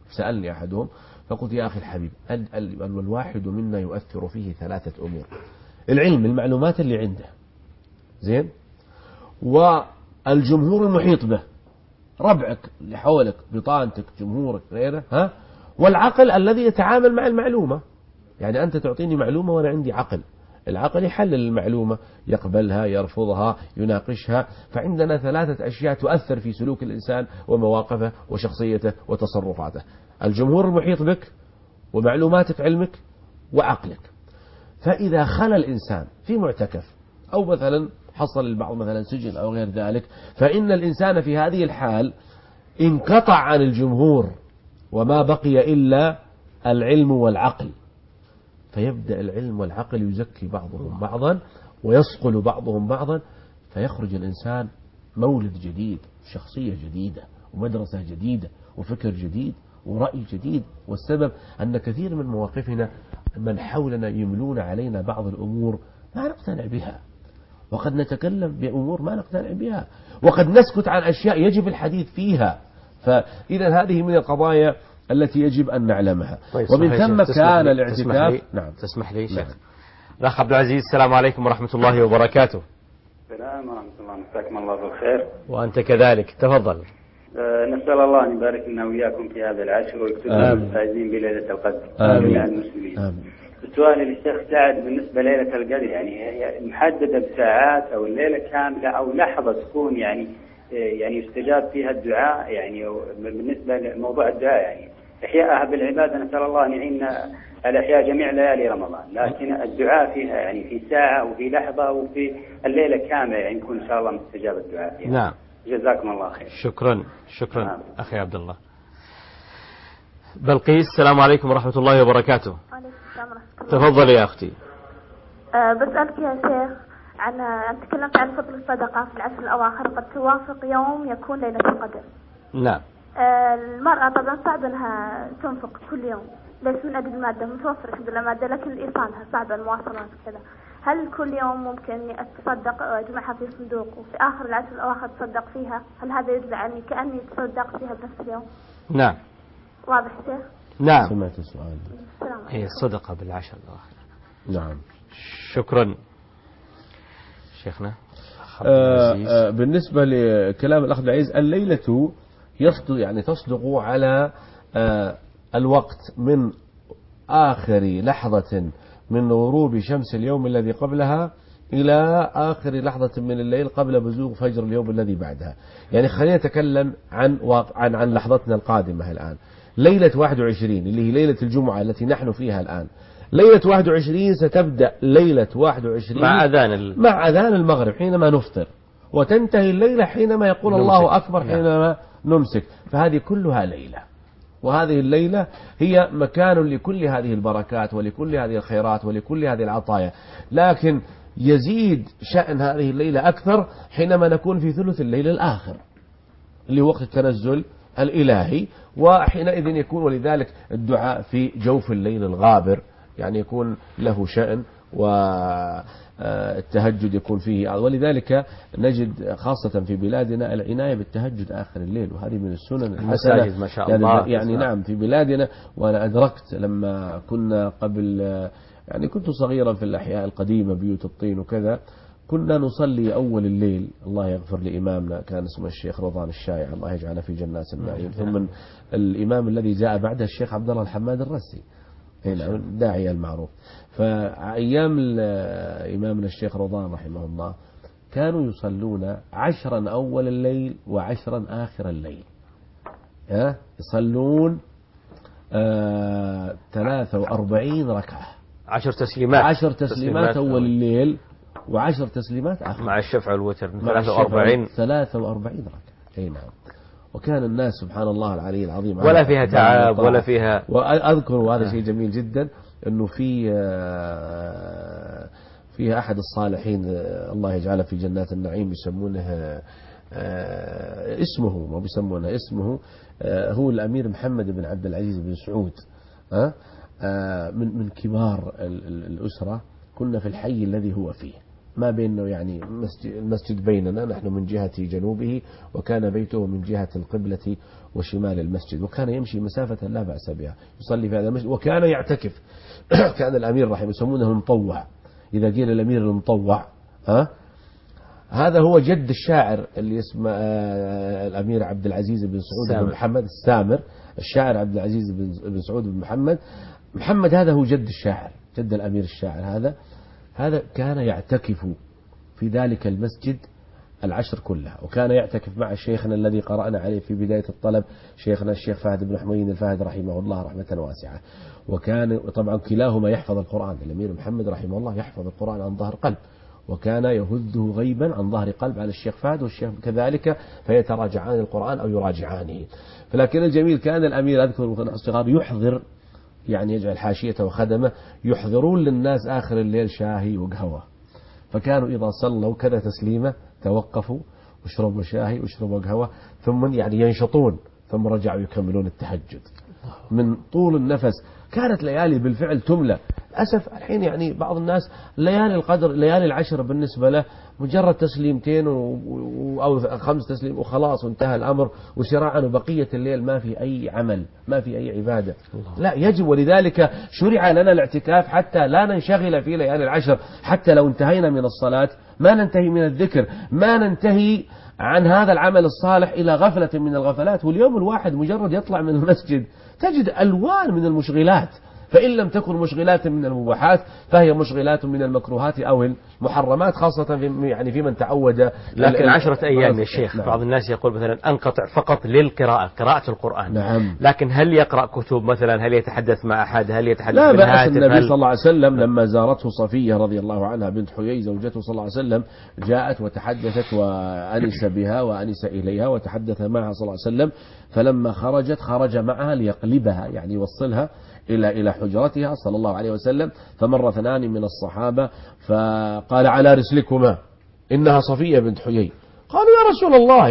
سألني أحدهم فقلت يا أخي الحبيب الواحد منا يؤثر فيه 3 أمور: العلم، المعلومات اللي عنده، زين، والجمهور المحيط به، ربعك اللي حولك، بطانتك، جمهورك، غيره، والعقل الذي يتعامل مع المعلومة. يعني أنت تعطيني معلومة وأنا عندي عقل، العقل يحلل المعلومة، يقبلها، يرفضها، يناقشها. فعندنا 3 أشياء تؤثر في سلوك الإنسان ومواقفه وشخصيته وتصرفاته: الجمهور المحيط بك، ومعلوماتك، علمك، وعقلك. فإذا خلى الإنسان في معتكف أو مثلا حصل البعض مثلا سجن أو غير ذلك، فإن الإنسان في هذه الحال انقطع عن الجمهور وما بقي إلا العلم والعقل، فيبدأ العلم والعقل يزكي بعضهم بعضا ويصقل بعضهم بعضا، فيخرج الإنسان مولد جديد، شخصية جديدة ومدرسة جديدة وفكر جديد ورأي جديد. والسبب أن كثير من مواقفنا من حولنا يملون علينا بعض الأمور ما نقتنع بها، وقد نتكلم بأمور ما نقتنع بها، وقد نسكت عن أشياء يجب الحديث فيها. فإذا هذه من القضايا التي يجب أن نعلمها. طيب، ومن ثم كان الاعتكاف. نعم، تسمح لي شيخ. الأخ عبد العزيز، السلام عليكم ورحمة الله وبركاته. السلام ورحمة الله، مساكم الله بالخير. وأنت كذلك، تفضل. نسأل الله أن يبارك لنا وإياكم في هذا العشر ويكتبنا الفائزين بليلة القدر جميع المسلمين. سؤالي للشيخ سعد بالنسبة ليلة القدر، يعني هي محددة بساعات أو الليلة كاملة أو لحظة تكون يعني يستجاب فيها الدعاء؟ يعني بالنسبة لموضوع الدعاء يعني إحياءها بالعبادة، نسأل الله أن يعيننا على إحياء جميع ليالي رمضان، لكن الدعاء فيها يعني في ساعة وفي لحظة وفي الليلة كاملة يعني يكون إن شاء الله مستجاب الدعاء يعني. نعم، جزاكم الله خير. شكرا نعم. أخي عبد الله. بلقيس، السلام عليكم ورحمة الله وبركاته. وعليكم السلام ورحمة الله. تفضل يا أختي. بسألك يا شيخ أنت تكلمت عن فضل الصدقة في العشر الأواخر، قد توافق يوم يكون ليلة القدر. نعم. المرأة طبعا صعب أنها تنفق كل يوم، ليس من أجل المادة، متوفر الحمد لله مادة، لكن إيصالها صعب، المواصلات وكذا. هل كل يوم ممكن إني أتصدق أجمعها في صندوق وفي آخر العشر الأواخر أتصدق فيها؟ هل هذا يجزي عني كأني تصدقت فيها بنفس اليوم؟ نعم. واضح شيخ؟ نعم، سمعت السؤال. هي الصدقة بالعشر الأواخر. نعم. شكرا شيخنا. بالنسبة لكلام الأخ العزيز، الليلة تصدق على الوقت من آخر لحظة من غروب شمس اليوم الذي قبلها إلى آخر لحظة من الليل قبل بزوغ فجر اليوم الذي بعدها. يعني خلينا نتكلم عن لحظتنا القادمة الآن، ليلة 21 اللي هي ليلة الجمعة التي نحن فيها الآن. ليلة 21 ستبدأ ليلة 21 مع أذان المغرب حينما نفطر، وتنتهي الليلة حينما يقول الله أكبر، حينما نمسك. فهذه كلها ليلة، وهذه الليلة هي مكان لكل هذه البركات ولكل هذه الخيرات ولكل هذه العطايا. لكن يزيد شأن هذه الليلة أكثر حينما نكون في ثلث الليل الآخر اللي وقت التنزل الإلهي، وحينئذ يكون ولذلك الدعاء في جوف الليل الغابر يعني يكون له شأن، والتهجد يكون فيه. ولذلك نجد خاصة في بلادنا العناية بالتهجد آخر الليل، وهذه من السنن المساجد ما شاء الله. يعني نعم في بلادنا. وأنا أدركت لما كنا قبل يعني كنت صغيرا في الأحياء القديمة بيوت الطين وكذا، كنا نصلي أول الليل، الله يغفر لإمامنا كان اسمه الشيخ رضوان الشايع، الله يجعله في جنات النعيم، ثم الإمام الذي جاء بعده الشيخ عبد الله الحماد الرسي الداعية المعروف. فأيام إمامنا الشيخ رضوان رحمه الله كانوا يصلون 10 أول الليل و10 آخر الليل، يصلون 43 ركعة، 10 تسليمات أول الليل و10 تسليمات آخر مع الشفع والوتر، 43 ركعة. أي نعم. وكان الناس سبحان الله العلي العظيم ولا فيها تعب ولا فيها. وأذكر وهذا شيء جميل جدا أنه فيها أحد الصالحين الله يجعله في جنات النعيم يسمونه اسمه، ما بيسمونه اسمه، هو الأمير محمد بن عبد العزيز بن سعود، من كبار الأسرة. كنا في الحي الذي هو فيه ما بينه يعني المسجد بيننا، نحن من جهة جنوبه وكان بيته من جهة القبلة وشمال المسجد، وكان يمشي مسافة لا بأس بها يصلي في هذا المسجد، وكان يعتكف. كان الأمير رحمه يسمونه المطوع، إذا قيل الأمير المطوع هذا هو جد الشاعر اللي اسمه الأمير عبد العزيز بن سعود بن محمد السامر، الشاعر عبد العزيز بن سعود بن محمد هذا هو جد الشاعر، جد الأمير الشاعر. هذا كان يعتكف في ذلك المسجد العشر كلها، وكان يعتكف مع شيخنا الذي قرأنا عليه في بداية الطلب، شيخنا الشيخ فهد بن حميد الفهد رحمه الله رحمة واسعة. وكان طبعا كلاهما يحفظ القرآن، الأمير محمد رحمه الله يحفظ القرآن عن ظهر قلب، وكان يهذه غيبا عن ظهر قلب على الشيخ فهد والشيخ كذلك، فيتراجعان القرآن أو يراجعانه. فلكن الجميل كان الأمير أذكر الصغار يحضر، يعني يجعل حاشية وخدمة يحضرون للناس آخر الليل شاهي وقهوة، فكانوا إذا صلوا كذا تسليمة توقفوا واشربوا شاهي واشربوا قهوة، ثم يعني ينشطون، ثم رجعوا يكملون التهجد من طول النفس. كانت ليالي بالفعل تملى. للأسف الحين يعني بعض الناس ليالي القدر، ليالي العشر بالنسبة له مجرد تسليمتين أو 5 تسليم وخلاص وانتهى الأمر، وسراعا وبقية الليل ما في أي عمل، ما في أي عبادة. لا، يجب، ولذلك شرع لنا الاعتكاف حتى لا ننشغل في ليالي العشر، حتى لو انتهينا من الصلاة ما ننتهي من الذكر، ما ننتهي عن هذا العمل الصالح إلى غفلة من الغفلات. واليوم الواحد مجرد يطلع من المسجد تجد ألوان من المشغلات، فإن لم تكن مشغلات من المباحات فهي مشغلات من المكروهات أو المحرمات، خاصة في من تعود. لكن 10 أيام يا شيخ، نعم. بعض الناس يقول مثلا أنقطع فقط للقراءة، قراءة القرآن، نعم. لكن هل يقرأ كتب مثلا؟ هل يتحدث مع أحد؟ هل يتحدث لا بأس. بالهاتف؟ النبي صلى الله عليه وسلم لما زارته صفية رضي الله عنها بنت حيي زوجته صلى الله عليه وسلم، جاءت وتحدثت وأنس بها وأنس إليها وتحدث معها صلى الله عليه وسلم، فلما خرجت خرج معها ليقلبها، يعني يوصلها إلى حجرتها صلى الله عليه وسلم. فمر 2 من الصحابة فقال على رسلكما إنها صفية بنت حيي. قالوا يا رسول الله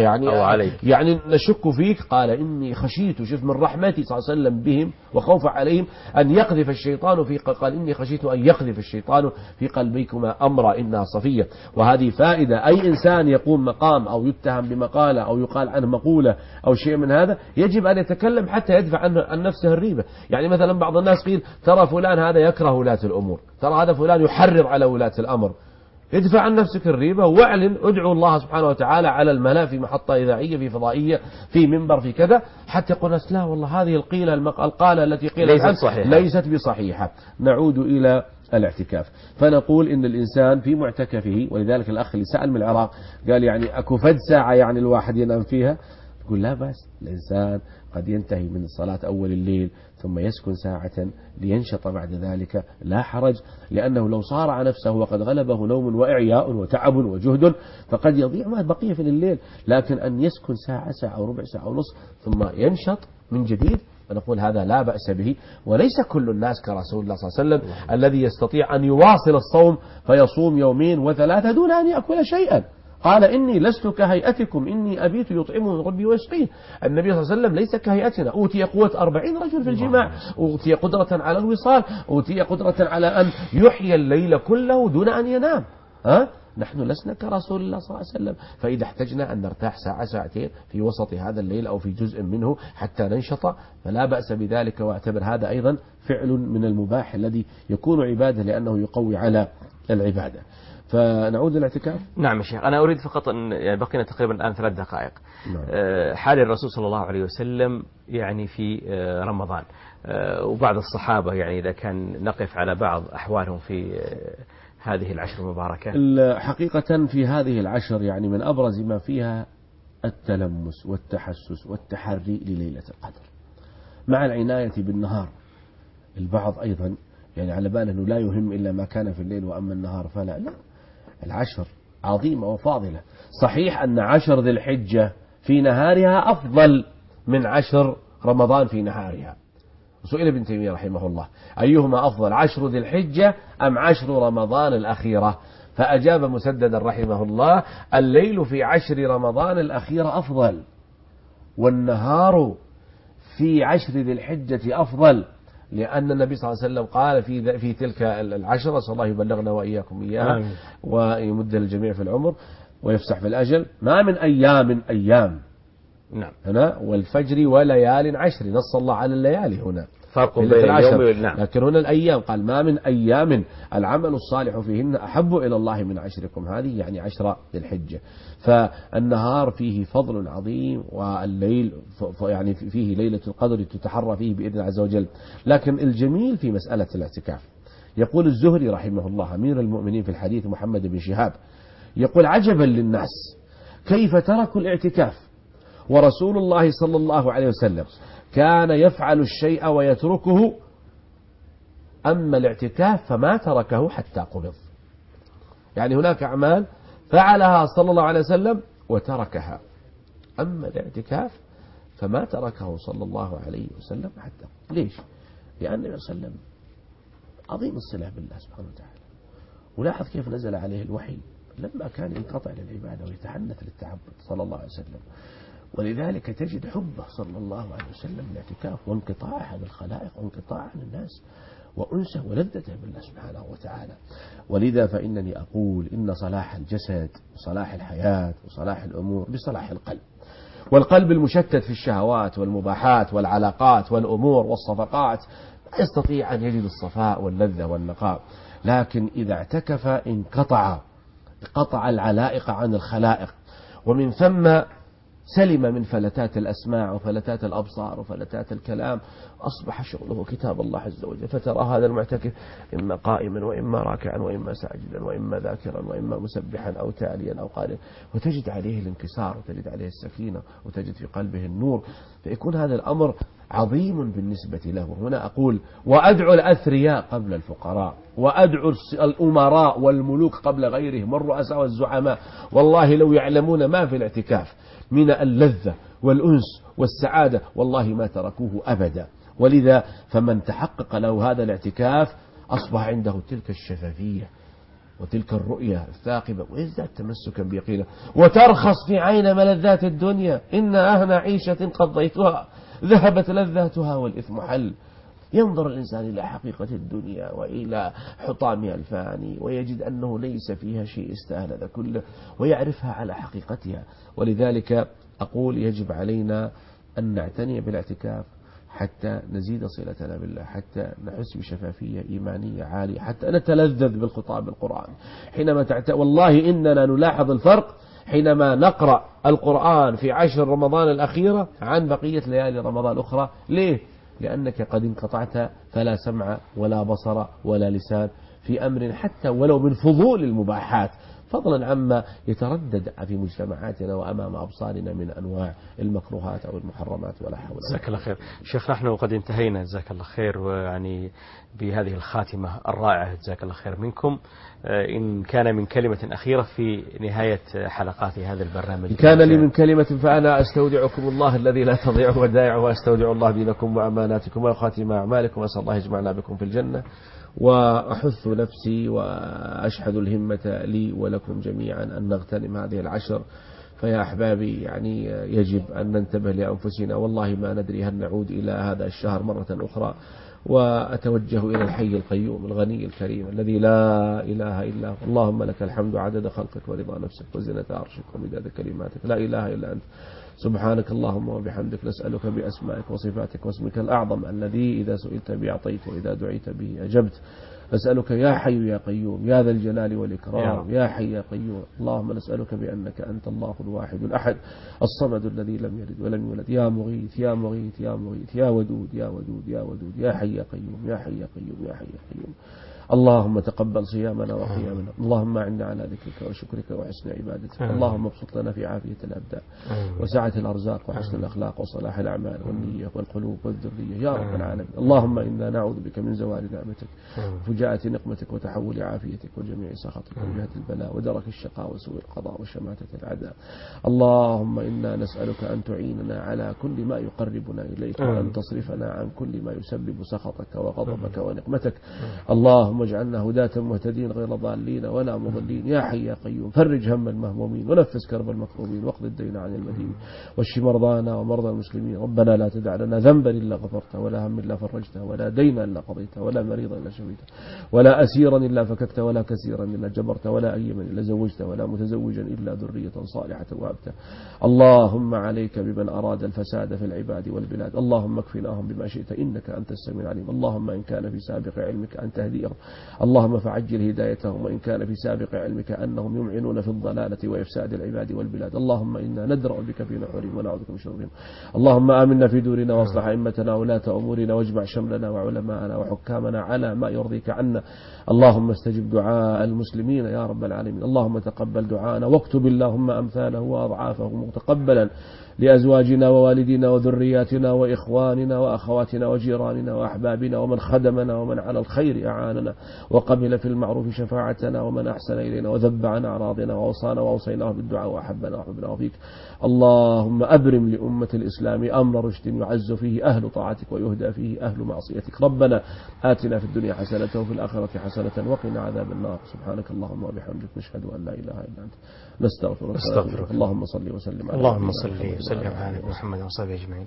يعني نشك فيك. قال إني خشيت، شوف من رحمتي صلى الله عليه وسلم بهم وخوف عليهم أن يقذف الشيطان قال إني خشيت أن يقذف الشيطان في قلبيكما أمرا إنها صفية. وهذه فائدة، أي إنسان يقوم مقام أو يتهم بمقالة أو يقال عنه مقولة أو شيء من هذا يجب أن يتكلم حتى يدفع عن نفسه الريبة. يعني مثلا بعض الناس قيل ترى فلان هذا يكره ولاة الأمور، ترى هذا فلان يحرض على ولاة الأمر. ادفع عن نفسك الريبة واعلن، ادعو الله سبحانه وتعالى على الملا في محطة إذاعية في فضائية في منبر في كذا، حتى يقول الناس لا والله هذه القالة التي قيلت ليست بصحيحة. نعود إلى الاعتكاف، فنقول إن الإنسان في معتكفه، ولذلك الأخ اللي سأل من العراق قال يعني أكو فد ساعة يعني الواحد ينام فيها، نقول لا بأس. الإنسان قد ينتهي من الصلاة أول الليل ثم يسكن ساعة لينشط بعد ذلك، لا حرج، لأنه لو صارع نفسه وقد غلبه نوم وإعياء وتعب وجهد فقد يضيع ما بقي في الليل. لكن أن يسكن ساعة أو ربع ساعة أو نصف ثم ينشط من جديد، فنقول هذا لا بأس به. وليس كل الناس كرسول الله صلى الله عليه وسلم الذي يستطيع أن يواصل الصوم فيصوم 2 و3 دون أن يأكل شيئا. قال إني لست كهيئتكم إني أبيت يطعمه ربي ويسقيه. النبي صلى الله عليه وسلم ليس كهيئتنا، أوتي قوة 40 رجل في الجماع، أوتي قدرة على الوصال، أوتي قدرة على أن يحيي الليل كله دون أن ينام. نحن لسنا كرسول الله صلى الله عليه وسلم. فإذا احتجنا أن نرتاح ساعة 2 في وسط هذا الليل أو في جزء منه حتى ننشط فلا بأس بذلك، واعتبر هذا أيضا فعل من المباح الذي يكون عبادة لأنه يقوي على العبادة. فنعود للاعتكاف. نعم يا شيخ، أنا أريد فقط أن يعني بقينا تقريبا الآن 3 دقائق. نعم. حال الرسول صلى الله عليه وسلم يعني في رمضان وبعض الصحابة، يعني إذا كان نقف على بعض أحوالهم في هذه العشر المباركة. حقيقة في هذه العشر يعني من أبرز ما فيها التلمس والتحسس والتحري لليلة القدر مع العناية بالنهار. البعض أيضا يعني على بال أنه لا يهم إلا ما كان في الليل وأما النهار فلا. لا، العشر عظيمة وفاضلة. صحيح أن 10 ذي الحجة في نهارها أفضل من 10 رمضان في نهارها. سئل ابن تيمية رحمه الله أيهما أفضل، 10 ذي الحجة أم 10 رمضان الأخيرة؟ فأجاب مسددا رحمه الله الليل في 10 رمضان الأخيرة أفضل، والنهار في 10 ذي الحجة أفضل. لأن النبي صلى الله عليه وسلم قال في تلك العشرة، نسأل الله يبلغنا وإياكم إياها ويمد الجميع في العمر ويفسح في الأجل. ما من أيام نعم هنا والفجر وليال عشر، نص الله على الليالي هنا فرق بين اليوم والنعم، لكن هنا الأيام قال ما من أيام العمل الصالح فيهن أحب إلى الله من عشركم، هذه يعني 10 ذي الحجة. فالنهار فيه فضل عظيم، والليل يعني فيه ليلة القدر تتحرى فيه بإذن الله عز وجل. لكن الجميل في مسألة الاعتكاف، يقول الزهري رحمه الله أمير المؤمنين في الحديث محمد بن شهاب، يقول عجبا للناس كيف تركوا الاعتكاف ورسول الله صلى الله عليه وسلم كان يفعل الشيء ويتركه، أما الاعتكاف فما تركه حتى قبض. يعني هناك أعمال فعلها صلى الله عليه وسلم وتركها، أما الاعتكاف فما تركه صلى الله عليه وسلم حتى قبض. ليش؟ لأن النبي صلى الله عليه وسلم عظيم الصلة بالله سبحانه وتعالى، ولاحظ كيف نزل عليه الوحي لما كان ينقطع للعبادة ويتحنث للتعبد صلى الله عليه وسلم. ولذلك تجد حبه صلى الله عليه وسلم الاعتكاف وانقطاعه عن الخلائق وانقطاعه عن الناس وأنسه ولذته بالله سبحانه وتعالى. ولذا فإنني أقول إن صلاح الجسد وصلاح الحياة وصلاح الأمور بصلاح القلب، والقلب المشتت في الشهوات والمباحات والعلاقات والأمور والصفقات لا يستطيع أن يجد الصفاء واللذة والنقاء. لكن إذا اعتكف قطع العلائق عن الخلائق، ومن ثم سلم من فلتات الأسماع وفلتات الأبصار وفلتات الكلام، أصبح شغله كتاب الله عز وجل. فترى هذا المعتكف إما قائما وإما راكعا وإما ساجدا وإما ذاكرا وإما مسبحا أو تاليا أو قارئا، وتجد عليه الانكسار وتجد عليه السكينة وتجد في قلبه النور، فيكون هذا الأمر عظيم بالنسبة له. هنا أقول وأدعو الأثرياء قبل الفقراء، وأدعو الأمراء والملوك قبل غيرهم والرؤساء والزعماء، والله لو يعلمون ما في الاعتكاف من اللذة والأنس والسعادة والله ما تركوه أبدا. ولذا فمن تحقق له هذا الاعتكاف أصبح عنده تلك الشفافية وتلك الرؤية الثاقبة، ويزداد تمسكا بيقينه، وترخص في عين ملذات الدنيا. إن أهنى عيشة قضيتها ذهبت لذاتها والإثم حل. ينظر الإنسان إلى حقيقة الدنيا وإلى حطامها الفاني ويجد أنه ليس فيها شيء استاهل هذا كله، ويعرفها على حقيقتها. ولذلك أقول يجب علينا أن نعتني بالاعتكاف حتى نزيد صلتنا بالله، حتى نحس بشفافية إيمانية عالية، حتى نتلذذ بالخطاب القرآن حينما والله إننا نلاحظ الفرق حينما نقرأ القرآن في 10 رمضان الأخيرة عن بقية ليالي رمضان الأخرى. ليه؟ لأنك قد انقطعت، فلا سمع ولا بصر ولا لسان في أمر حتى ولو من فضول المباحات، فضلا عما يتردد في مجتمعاتنا وأمام أبصارنا من أنواع المكروهات أو المحرمات. ولا حول ولا قوة. جزاك الله خير شيخ، نحن قد انتهينا جزاك الله خير، ويعني بهذه الخاتمة الرائعة جزاك الله خير منكم. إن كان من كلمة أخيرة في نهاية حلقات هذا البرنامج. كان لي من كلمة فأنا أستودعكم الله الذي لا تضيع ودائعه، وأستودع الله دينكم وأماناتكم وخاتم أعمالكم، وأسأل الله يجمعنا بكم في الجنة. وأحث نفسي وأشحذ الهمة لي ولكم جميعا أن نغتنم هذه العشر. فيا أحبابي يعني يجب أن ننتبه لأنفسنا، والله ما ندري هل نعود إلى هذا الشهر مرة أخرى. وأتوجه إلى الحي القيوم الغني الكريم الذي لا إله إلا هو. اللهم لك الحمد عدد خلقك ورضا نفسك وزنة عرشك ومداد كلماتك، لا إله إلا أنت سبحانك اللهم وبحمدك، نسألك بأسمائك وصفاتك واسمك الأعظم الذي إذا سئلت به أعطيت وإذا دعيت به أجبت. نسألك يا حي يا قيوم يا ذا الجلال والإكرام يا حي يا قيوم. اللهم نسألك بأنك أنت الله الواحد الأحد الصمد الذي لم يلد ولم يولد، يا مغيث يا مغيث يا مغيث يا ودود يا ودود يا ودود يا حي يا قيوم يا حي يا قيوم يا حي يا قيوم. اللهم تقبل صيامنا وقيامنا، اللهم أعنا على ذكرك وشكرك وحسن عبادتك. اللهم ابسط لنا في عافية الأبدان وسعة الأرزاق وحسن الأخلاق وصلاح الأعمال والنية والقلوب والذرية يا رب العالمين. اللهم إنا نعوذ بك من زوال نعمتك وفجاءة نقمتك وتحول عافيتك وجميع سخطك وجهة البلاء ودرك الشقاء وسوء القضاء وشماتة العذاب. اللهم إنا نسألك أن تعيننا على كل ما يقربنا إليك، وأن تصرفنا عن كل ما يسبب سخطك وغضبك ونقمتك. اللهم اللهم اجعلنا هداة مهتدين غير ضالين ولا مضلين يا حي يا قيوم. فرج هم المهمومين ونفس كرب المكروبين واقض الدين عن المدين واشف مرضانا ومرضى المسلمين. ربنا لا تدع لنا ذنبا إلا غفرته ولا هم إلا فرجته ولا دينا إلا قضيته ولا مريضا إلا شفيته ولا أسيرا إلا فككته ولا كثيرا إلا جبرته ولا أيما إلا زوجته ولا متزوجا إلا ذرية صالحة وهبته. اللهم عليك بمن أراد الفساد في العباد والبلاد. اللهم اكفناهم بما شئت إنك أنت السميع العليم. اللهم إن كان في سابق علمك أن تهديهم اللهم فعجل هدايتهم، وإن كان في سابق علمك أنهم يمعنون في الضلالة وإفساد العباد والبلاد اللهم إنا ندرأ بك في نحورهم ونعوذ بك من شرورهم. اللهم آمنا في دورنا واصلح أئمتنا ولاة أمورنا واجمع شملنا وعلماءنا وحكامنا على ما يرضيك عنا. اللهم استجب دعاء المسلمين يا رب العالمين. اللهم تقبل دعاءنا واكتب اللهم أمثاله وأضعافه متقبلا لأزواجنا ووالدينا وذرياتنا وإخواننا وأخواتنا وجيراننا وأحبابنا ومن خدمنا ومن على الخير أعاننا وقبل في المعروف شفاعتنا ومن أحسن إلينا وذب عن أعراضنا وأوصانا وأوصيناه بالدعاء وأحبنا وأحبنا وفيك. اللهم أبرم لأمة الإسلام أمر رشد يعز فيه أهل طاعتك ويهدى فيه أهل معصيتك. ربنا آتنا في الدنيا حسنة وفي الآخرة حسنة وقنا عذاب النار. سبحانك اللهم وبحمدك نشهد أن لا إله إلا أنت نستغفرك. اللهم صل وسلم على اللهم صل وسلم على محمد وصحبه أجمعين.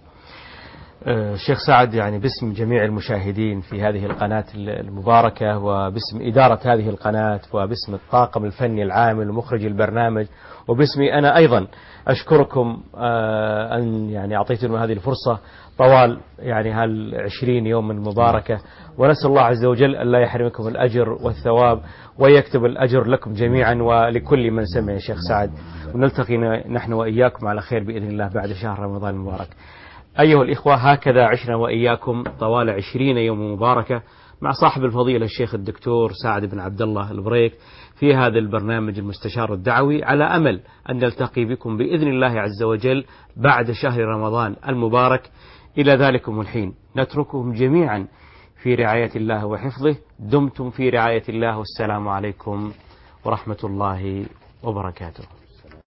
الشيخ سعد، يعني باسم جميع المشاهدين في هذه القناة المباركة وباسم إدارة هذه القناة وباسم الطاقم الفني العامل ومخرج البرنامج وباسمي أنا أيضا أشكركم أن يعني أعطيتنا هذه الفرصة طوال يعني هال20 يوم المباركة، ونسأل الله عز وجل أن لا يحرمكم الأجر والثواب ويكتب الأجر لكم جميعا ولكل من سمع. يا شيخ سعد، ونلتقي نحن وإياكم على خير بإذن الله بعد شهر رمضان المبارك. أيها الإخوة، هكذا عشنا وإياكم طوال 20 يوم مباركة مع صاحب الفضيلة الشيخ الدكتور سعد بن عبد الله البريك في هذا البرنامج المستشار الدعوي، على أمل أن نلتقي بكم بإذن الله عز وجل بعد شهر رمضان المبارك. إلى ذلكم الحين نترككم جميعا في رعاية الله وحفظه. دمتم في رعاية الله، والسلام عليكم ورحمة الله وبركاته.